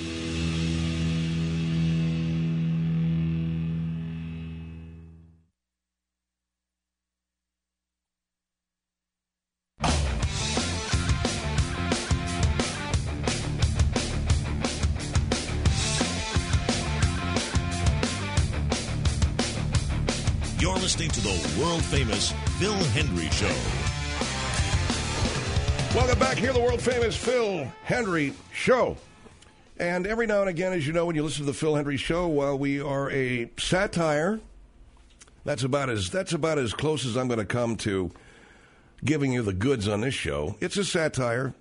You're listening to the world-famous Phil Hendry Show. Welcome back here, the world-famous Phil Hendry Show. And every now and again, as you know, when you listen to the Phil Hendry Show, while we are a satire, that's about as close as I'm going to come to giving you the goods on this show. It's a satire.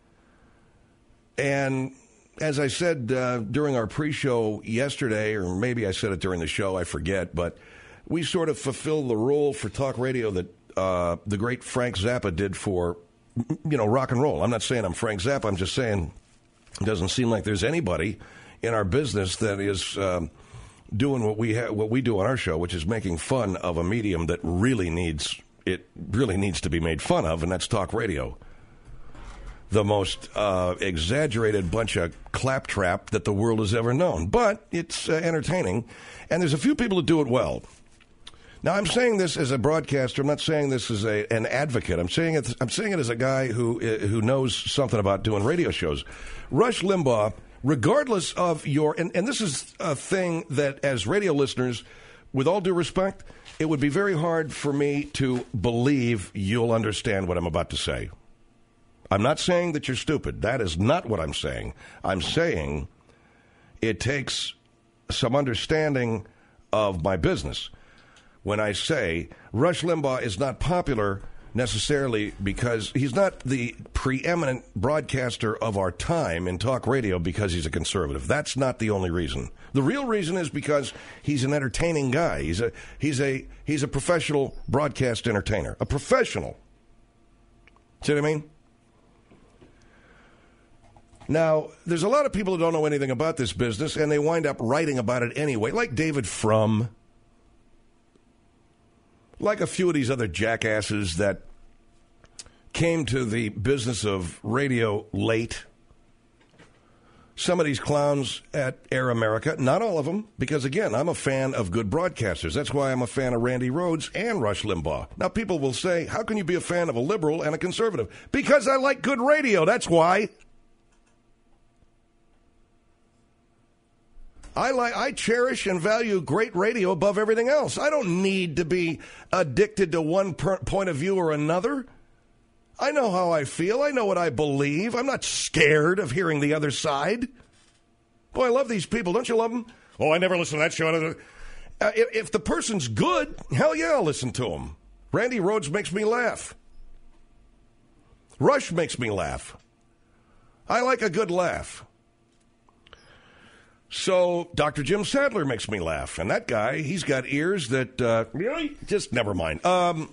And as I said during our pre-show yesterday, or maybe I said it during the show, I forget, but we sort of fulfill the role for talk radio that the great Frank Zappa did for, rock and roll. I'm not saying I'm Frank Zappa. I'm just saying it doesn't seem like there's anybody in our business that is doing what we do on our show, which is making fun of a medium that really needs to be made fun of, and that's talk radio. the most exaggerated bunch of claptrap that the world has ever known. But it's entertaining, and there's a few people that do it well. Now, I'm saying this as a broadcaster. I'm not saying this as an advocate. I'm saying it as a guy who knows something about doing radio shows. Rush Limbaugh, regardless of your... And this is a thing that, as radio listeners, with all due respect, it would be very hard for me to believe you'll understand what I'm about to say. I'm not saying that you're stupid. That is not what I'm saying. I'm saying it takes some understanding of my business when I say Rush Limbaugh is not popular necessarily because he's not the preeminent broadcaster of our time in talk radio because he's a conservative. That's not the only reason. The real reason is because he's an entertaining guy. He's a professional broadcast entertainer. A professional. See what I mean? Now, there's a lot of people who don't know anything about this business, and they wind up writing about it anyway, like David Frum, like a few of these other jackasses that came to the business of radio late. Some of these clowns at Air America, not all of them, because, again, I'm a fan of good broadcasters. That's why I'm a fan of Randy Rhoads and Rush Limbaugh. Now, people will say, how can you be a fan of a liberal and a conservative? Because I like good radio, that's why. I cherish and value great radio above everything else. I don't need to be addicted to one point of view or another. I know how I feel. I know what I believe. I'm not scared of hearing the other side. Boy, I love these people. Don't you love them? Oh, I never listen to that show. If the person's good, hell yeah, I'll listen to him. Randy Rhoads makes me laugh. Rush makes me laugh. I like a good laugh. So Dr. Jim Sadler makes me laugh. And that guy, he's got ears that... really? Just never mind.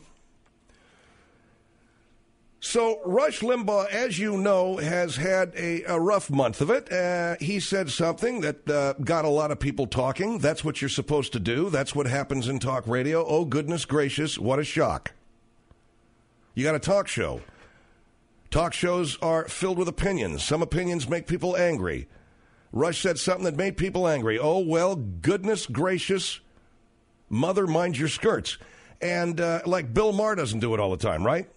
So Rush Limbaugh, as you know, has had a rough month of it. He said something that got a lot of people talking. That's what you're supposed to do. That's what happens in talk radio. Oh, goodness gracious, what a shock. You got a talk show. Talk shows are filled with opinions. Some opinions make people angry. Rush said something that made people angry. Oh, well, goodness gracious, mother, mind your skirts. And like Bill Maher doesn't do it all the time, right?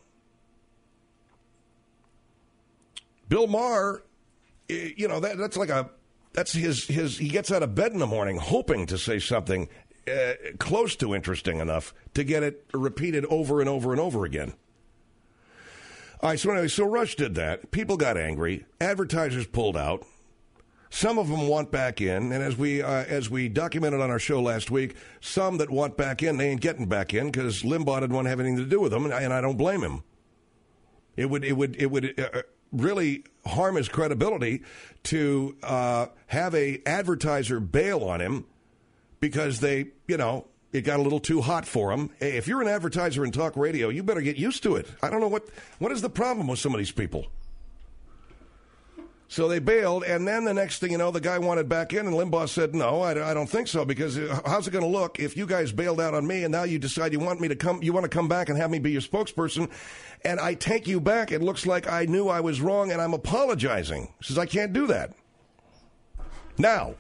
Bill Maher, you know, that's his, he gets out of bed in the morning hoping to say something close to interesting enough to get it repeated over and over and over again. All right, so anyway, so Rush did that. People got angry. Advertisers pulled out. Some of them want back in, and as we documented on our show last week, some that want back in, they ain't getting back in because Limbaugh didn't want to have anything to do with them, and I don't blame him. It would really harm his credibility to have a advertiser bail on him because it got a little too hot for him. Hey, if you're an advertiser in talk radio, you better get used to it. I don't know what is the problem with some of these people. So they bailed, and then the next thing you know, the guy wanted back in, and Limbaugh said, no, I don't think so, because how's it going to look if you guys bailed out on me, and now you decide you want to come back and have me be your spokesperson, and I take you back, it looks like I knew I was wrong, and I'm apologizing. He says, I can't do that. Now,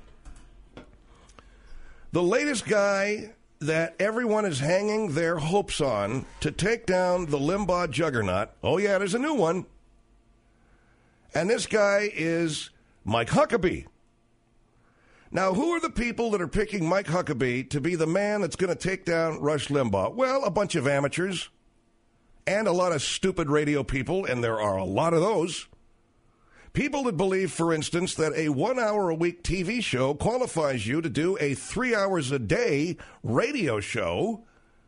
the latest guy that everyone is hanging their hopes on to take down the Limbaugh juggernaut, oh yeah, there's a new one. And this guy is Mike Huckabee. Now, who are the people that are picking Mike Huckabee to be the man that's going to take down Rush Limbaugh? Well, a bunch of amateurs and a lot of stupid radio people, and there are a lot of those. People that believe, for instance, that a 1 hour a week TV show qualifies you to do a 3 hours a day radio show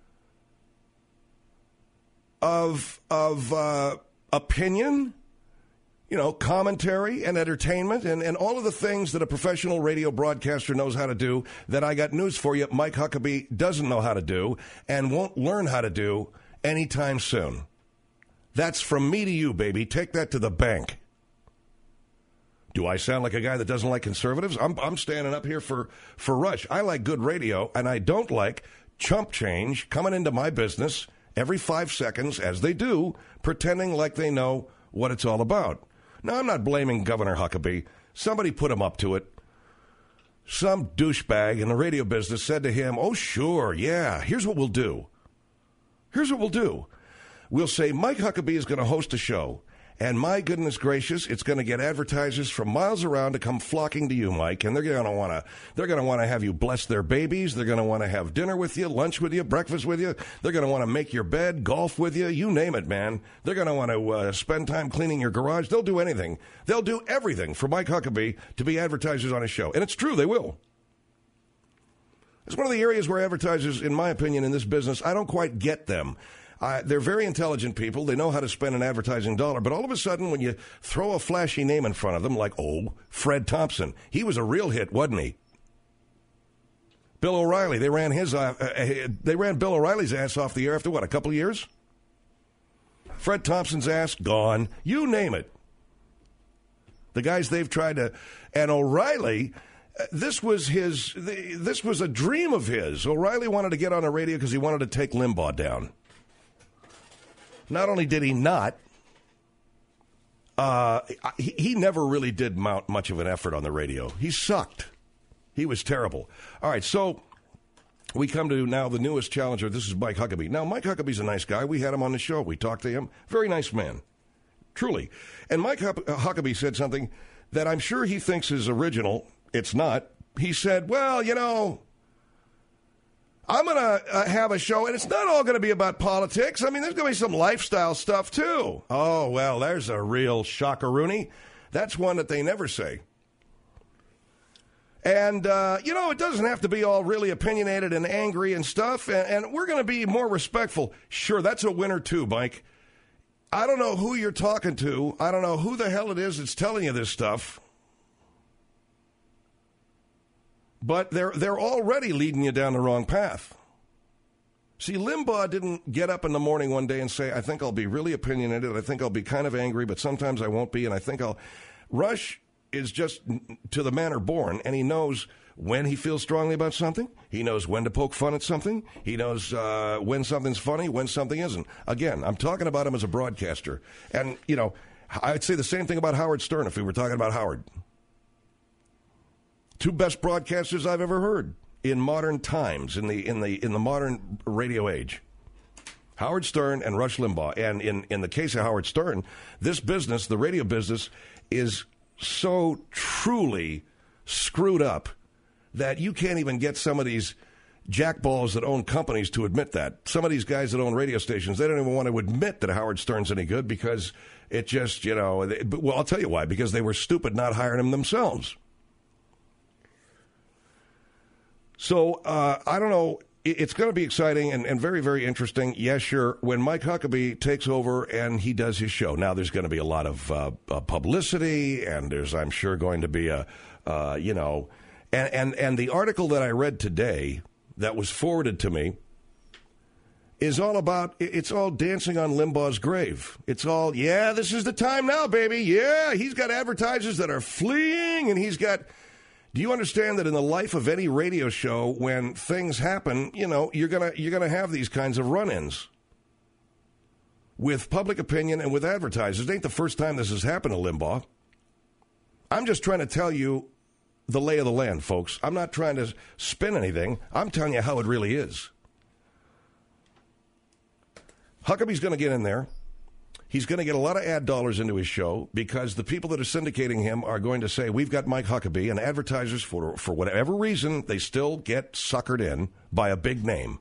of opinion, commentary and entertainment and all of the things that a professional radio broadcaster knows how to do that I got news for you, Mike Huckabee doesn't know how to do and won't learn how to do anytime soon. That's from me to you, baby. Take that to the bank. Do I sound like a guy that doesn't like conservatives? I'm standing up here for Rush. I like good radio, and I don't like chump change coming into my business every 5 seconds, as they do, pretending like they know what it's all about. Now, I'm not blaming Governor Huckabee. Somebody put him up to it. Some douchebag in the radio business said to him, oh, sure, yeah, here's what we'll do. We'll say Mike Huckabee is going to host a show, and my goodness gracious, it's going to get advertisers from miles around to come flocking to you, Mike, and they're going to want to have you bless their babies. They're going to want to have dinner with you, lunch with you, breakfast with you. They're going to want to make your bed, golf with you, you name it, man. They're going to want to spend time cleaning your garage. They'll do anything. They'll do everything for Mike Huckabee to be advertisers on his show, and it's true, they will. It's one of the areas where advertisers, in my opinion, in this business, I don't quite get them. They're very intelligent people. They know how to spend an advertising dollar. But all of a sudden, when you throw a flashy name in front of them, like, Fred Thompson, he was a real hit, wasn't he? Bill O'Reilly, they ran Bill O'Reilly's ass off the air after, what, a couple of years? Fred Thompson's ass, gone. You name it. The guys they've tried to... And O'Reilly... This was a dream of his. O'Reilly wanted to get on the radio because he wanted to take Limbaugh down. Not only did he not, he never really did mount much of an effort on the radio. He sucked. He was terrible. All right, so we come to now the newest challenger. This is Mike Huckabee. Now, Mike Huckabee's a nice guy. We had him on the show. We talked to him. Very nice man. Truly. And Mike Huckabee said something that I'm sure he thinks is original. It's not. He said, well, you know, I'm going to have a show, and it's not all going to be about politics. I mean, there's going to be some lifestyle stuff, too. Oh, well, there's a real shockaroony. That's one that they never say. And, you know, it doesn't have to be all really opinionated and angry and stuff, and we're going to be more respectful. Sure, that's a winner, too, Mike. I don't know who you're talking to. I don't know who the hell it is that's telling you this stuff. But they're already leading you down the wrong path. See, Limbaugh didn't get up in the morning one day and say, I think I'll be really opinionated, I think I'll be kind of angry, but sometimes I won't be, and I think I'll... Rush is just to the manner born, and he knows when he feels strongly about something. He knows when to poke fun at something. He knows when something's funny, when something isn't. Again, I'm talking about him as a broadcaster. And, you know, I'd say the same thing about Howard Stern if we were talking about Howard. Two best broadcasters I've ever heard in modern times, in the modern radio age. Howard Stern and Rush Limbaugh. And in the case of Howard Stern, this business, the radio business, is so truly screwed up that you can't even get some of these jackballs that own companies to admit that. Some of these guys that own radio stations, they don't even want to admit that Howard Stern's any good because it just, you know, well, I'll tell you why, because they were stupid not hiring him themselves. So, I don't know, it's going to be exciting and very, very interesting. Yes, sure, when Mike Huckabee takes over and he does his show. Now, there's going to be a lot of publicity, and there's, I'm sure, going to be you know, and the article that I read today that was forwarded to me is all about, it's all dancing on Limbaugh's grave. It's all, yeah, this is the time now, baby. Yeah, he's got advertisers that are fleeing, and he's got... Do you understand that in the life of any radio show, when things happen, you know, you're gonna have these kinds of run-ins with public opinion and with advertisers? It ain't the first time this has happened to Limbaugh. I'm just trying to tell you the lay of the land, folks. I'm not trying to spin anything. I'm telling you how it really is. Huckabee's going to get in there. He's going to get a lot of ad dollars into his show because the people that are syndicating him are going to say, we've got Mike Huckabee, and advertisers, for whatever reason, they still get suckered in by a big name.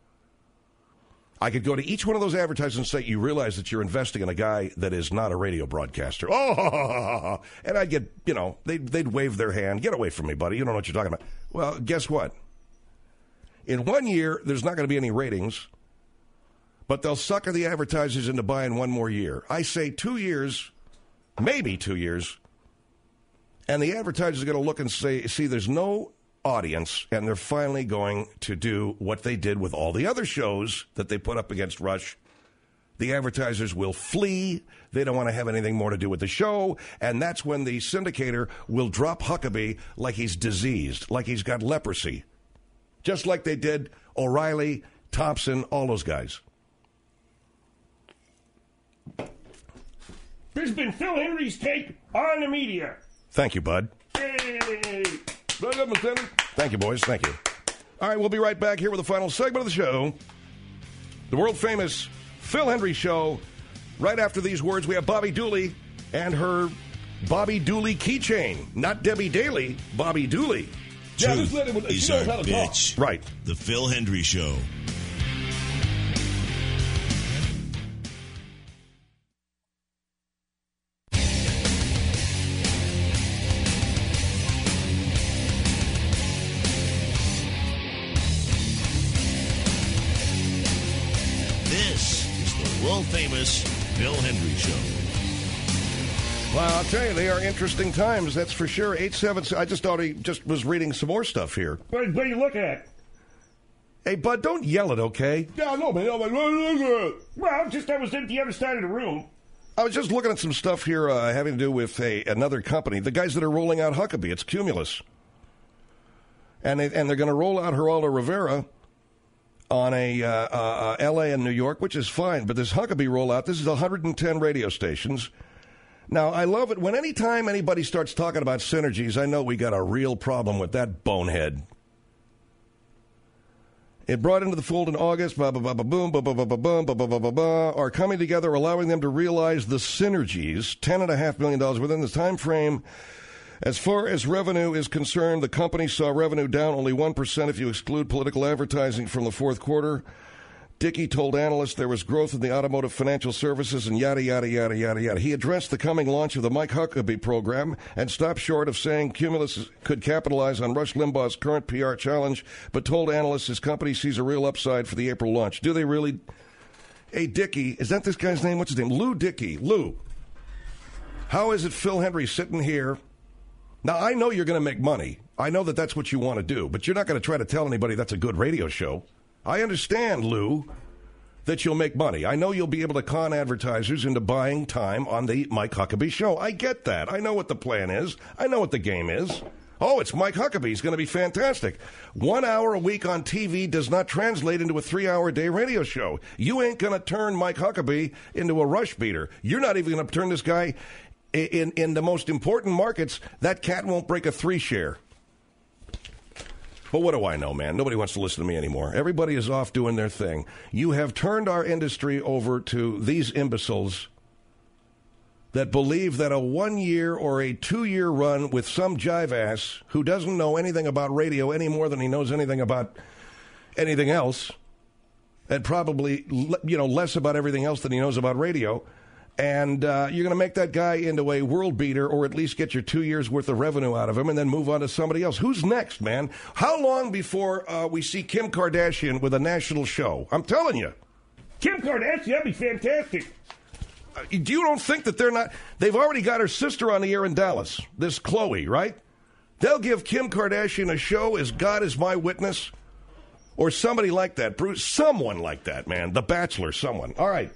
I could go to each one of those advertisers and say, you realize that you're investing in a guy that is not a radio broadcaster. Oh, and I'd get, you know, they'd wave their hand. Get away from me, buddy. You don't know what you're talking about. Well, guess what? In 1 year, there's not going to be any ratings. But they'll sucker the advertisers into buying one more year. I say 2 years, maybe 2 years, and the advertisers are going to look and say, see, there's no audience, and they're finally going to do what they did with all the other shows that they put up against Rush. The advertisers will flee. They don't want to have anything more to do with the show, and that's when the syndicator will drop Huckabee like he's diseased, like he's got leprosy, just like they did O'Reilly, Thompson, all those guys. There's been Phil Henry's take on the media. Thank you, bud. Hey. Thank you, boys. Thank you. All right, we'll be right back here with the final segment of the show. The world-famous Phil Henry Show. Right after these words, we have Bobby Dooley and her Bobby Dooley keychain. Not Debbie Daly, Bobby Dooley. Yeah, just let him, He's she knows our how to bitch. talk. Right. The Phil Hendry Show. This is the world-famous Phil Hendry Show. Well, I'll tell you, they are interesting times, that's for sure. 877, I just was reading some more stuff here. What are you looking at? Hey, bud, don't yell it, okay? Yeah, I know, man. I'm like, well, I was at the other side of the room. I was just looking at some stuff here having to do with another company. The guys that are rolling out Huckabee, it's Cumulus. And they're going to roll out Geraldo Rivera on a L.A. and New York, which is fine. But this Huckabee rollout, this is 110 radio stations. Now, I love it when anytime anybody starts talking about synergies, I know we got a real problem with that bonehead. It brought into the fold in August, blah, blah, blah, blah, boom, blah, blah, blah, blah, boom, blah, blah, blah, blah, blah, are coming together, allowing them to realize the synergies, $10.5 million within the time frame. As far as revenue is concerned, the company saw revenue down only 1% if you exclude political advertising from the fourth quarter. Dickey told analysts there was growth in the automotive financial services and yada, yada, yada, yada, yada. He addressed the coming launch of the Mike Huckabee program and stopped short of saying Cumulus could capitalize on Rush Limbaugh's current PR challenge, but told analysts his company sees a real upside for the April launch. Do they really? Hey, Dickey, is that this guy's name? What's his name? Lou Dickey. Lou, how is it Phil Hendry sitting here? Now, I know you're going to make money. I know that that's what you want to do, but you're not going to try to tell anybody that's a good radio show. I understand, Lou, that you'll make money. I know you'll be able to con advertisers into buying time on the Mike Huckabee show. I get that. I know what the plan is. I know what the game is. Oh, it's Mike Huckabee. He's going to be fantastic. 1 hour a week on TV does not translate into a 3-hour-a-day radio show. You ain't going to turn Mike Huckabee into a rush beater. You're not even going to turn this guy in the most important markets. That cat won't break a 3 share. But what do I know, man? Nobody wants to listen to me anymore. Everybody is off doing their thing. You have turned our industry over to these imbeciles that believe that a 1-year or a 2-year run with some jive ass who doesn't know anything about radio any more than he knows anything about anything else, and probably less about everything else than he knows about radio, and you're going to make that guy into a world beater, or at least get your 2 years' worth of revenue out of him, and then move on to somebody else. Who's next, man? How long before we see Kim Kardashian with a national show? I'm telling you. Kim Kardashian, that'd be fantastic. You don't think that they're not... They've already got her sister on the air in Dallas, this Chloe, right? They'll give Kim Kardashian a show as God is my witness, or somebody like that, Bruce. Someone like that, man. The Bachelor, someone. All right.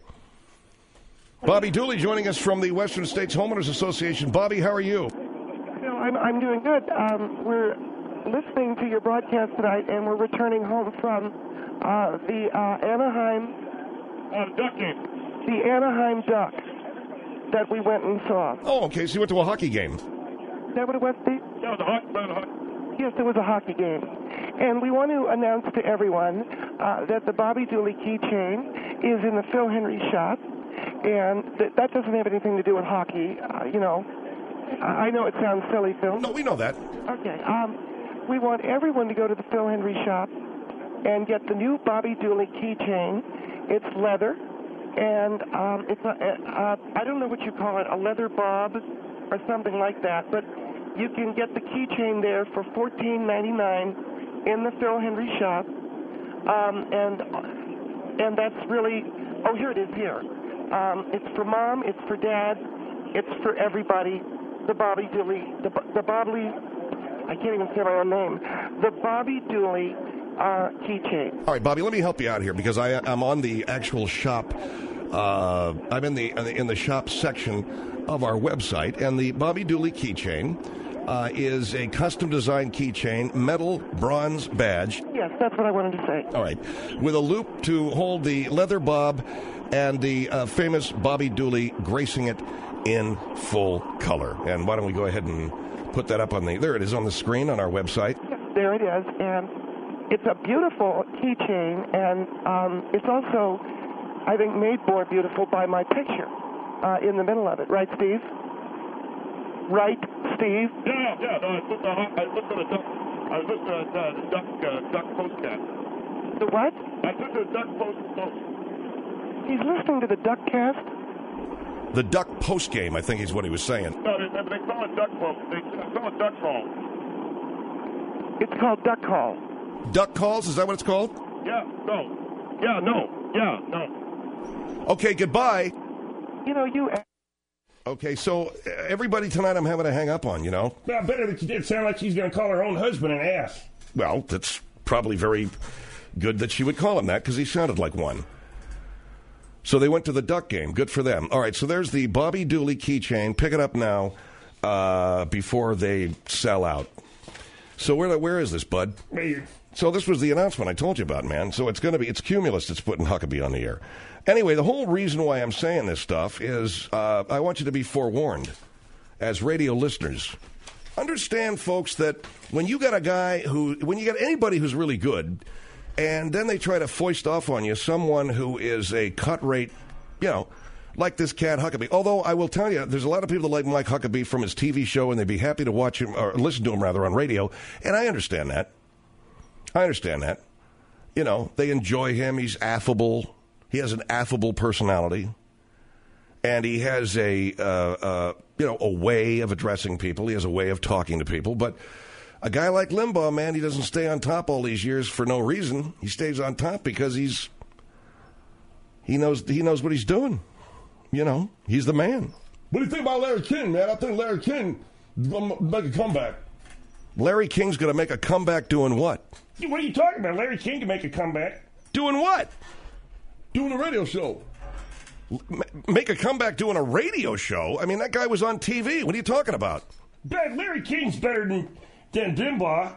Bobby Dooley joining us from the Western States Homeowners Association. Bobby, how are you? No, I'm doing good. We're listening to your broadcast tonight, and we're returning home from the Anaheim Duck game. The Anaheim Ducks that we went and saw. Oh, okay. So you went to a hockey game. Is that what it was, Steve? Yeah, it was a hockey. Yes, it was a hockey game. And we want to announce to everyone that the Bobby Dooley keychain is in the Phil Henry shop. And that doesn't have anything to do with hockey, I know it sounds silly, Phil. No, we know that. Okay. We want everyone to go to the Phil Henry shop and get the new Bobby Dooley keychain. It's leather, and it's I don't know what you call it, a leather bob or something like that, but you can get the keychain there for $14.99 in the Phil Henry shop. And that's really, oh, here it is here. It's for Mom, it's for Dad, it's for everybody. The Bobby Dooley, the Bobby, I can't even say my own name. The Bobby Dooley keychain. All right, Bobby, let me help you out here because I'm on the actual shop. I'm in the shop section of our website, and the Bobby Dooley keychain is a custom designed keychain, metal bronze badge. Yes, that's what I wanted to say. All right, with a loop to hold the leather bob and the famous Bobby Dooley gracing it in full color. And why don't we go ahead and put that up on there it is on the screen on our website. There it is, and it's a beautiful keychain, and it's also, I think, made more beautiful by my picture in the middle of it. Right, Steve? Right, Steve? Yeah. No, I listened to the Duck Postcast. The what? I listened to the Duck Post. He's listening to the Duckcast? The Duck Postgame, I think is what he was saying. No, they call it Duck Post. They call it Duck Call. It's called Duck Call. Duck Calls? Is that what it's called? Yeah, no. Okay, goodbye. You know, you... Okay, so everybody tonight I'm having to hang up on, you know? Well, better that you did sound like she's going to call her own husband an ass. Well, that's probably very good that she would call him that because he sounded like one. So they went to the Duck game. Good for them. All right, so there's the Bobby Dooley keychain. Pick it up now before they sell out. So where is this, bud? So this was the announcement I told you about, man. So it's Cumulus that's putting Huckabee on the air. Anyway, the whole reason why I'm saying this stuff is I want you to be forewarned as radio listeners. Understand, folks, that when you got anybody who's really good, and then they try to foist off on you someone who is a cut rate, like this cat Huckabee. Although I will tell you, there's a lot of people that like Mike Huckabee from his TV show, and they'd be happy to watch him or listen to him rather on radio. And I understand that. They enjoy him. He's affable. He has an affable personality, and he has a way of addressing people. He has a way of talking to people. But a guy like Limbaugh, man, he doesn't stay on top all these years for no reason. He stays on top because he knows what he's doing. He's the man. What do you think about Larry King, man? I think Larry King is going to make a comeback. Larry King's going to make a comeback doing what? What are you talking about? Larry King can make a comeback. Doing what? Doing a radio show. Make a comeback doing a radio show? I mean, that guy was on TV. What are you talking about? Larry King's better than Limbaugh,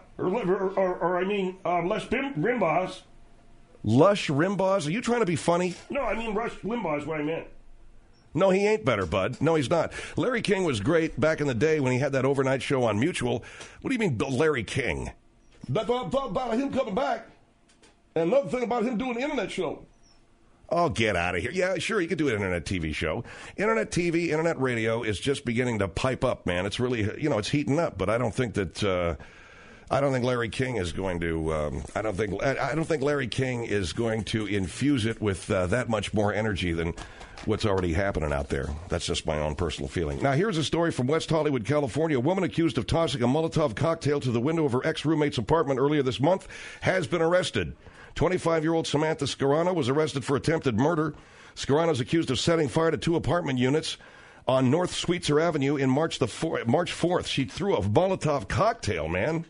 Lush Rimbaugh's. Lush Rimbaugh's? Are you trying to be funny? No, I mean Rush Limbaugh is what I meant. No, he ain't better, bud. No, he's not. Larry King was great back in the day when he had that overnight show on Mutual. What do you mean, Larry King? That's what I'm talking about, him coming back. And another thing about him doing the internet show. Oh, get out of here. Yeah, sure, you could do an internet TV show. Internet TV, internet radio is just beginning to pipe up, man. It's really, it's heating up, but I don't think that... I don't think Larry King is going to. I don't think Larry King is going to infuse it with that much more energy than what's already happening out there. That's just my own personal feeling. Now, here's a story from West Hollywood, California. A woman accused of tossing a Molotov cocktail to the window of her ex-roommate's apartment earlier this month has been arrested. 25-year-old Samantha Scarano was arrested for attempted murder. Scarano is accused of setting fire to 2 apartment units on North Sweetser Avenue in March 4th. She threw a Molotov cocktail, man.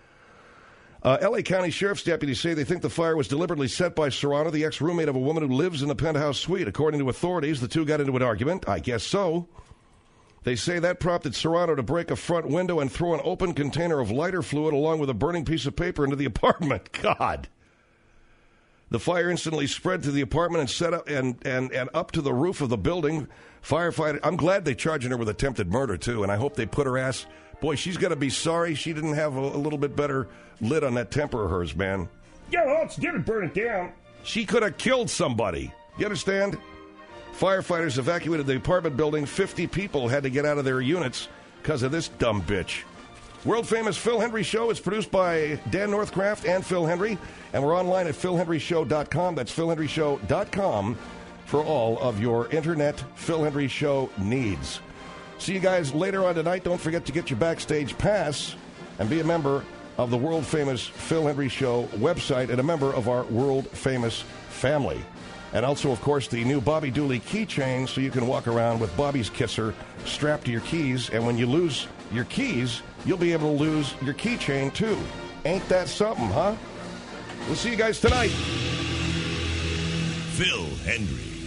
L.A. County Sheriff's deputies say they think the fire was deliberately set by Serrano, the ex-roommate of a woman who lives in the penthouse suite. According to authorities, the two got into an argument. I guess so. They say that prompted Serrano to break a front window and throw an open container of lighter fluid along with a burning piece of paper into the apartment. God. The fire instantly spread to the apartment and set up and up to the roof of the building. Firefighter. I'm glad they're charging her with attempted murder, too, and I hope they put her ass... Boy, she's going to be sorry she didn't have a little bit better lid on that temper of hers, man. Yeah, well, it's going to burn it down. She could have killed somebody. You understand? Firefighters evacuated the apartment building. 50 people had to get out of their units because of this dumb bitch. World-famous Phil Hendry Show is produced by Dan Northcraft and Phil Hendry, and we're online at philhendryshow.com. That's philhendryshow.com for all of your internet Phil Hendry Show needs. See you guys later on tonight. Don't forget to get your backstage pass and be a member of the world-famous Phil Hendry Show website and a member of our world-famous family. And also, of course, the new Bobby Dooley keychain so you can walk around with Bobby's kisser strapped to your keys. And when you lose your keys, you'll be able to lose your keychain, too. Ain't that something, huh? We'll see you guys tonight. Phil Hendry.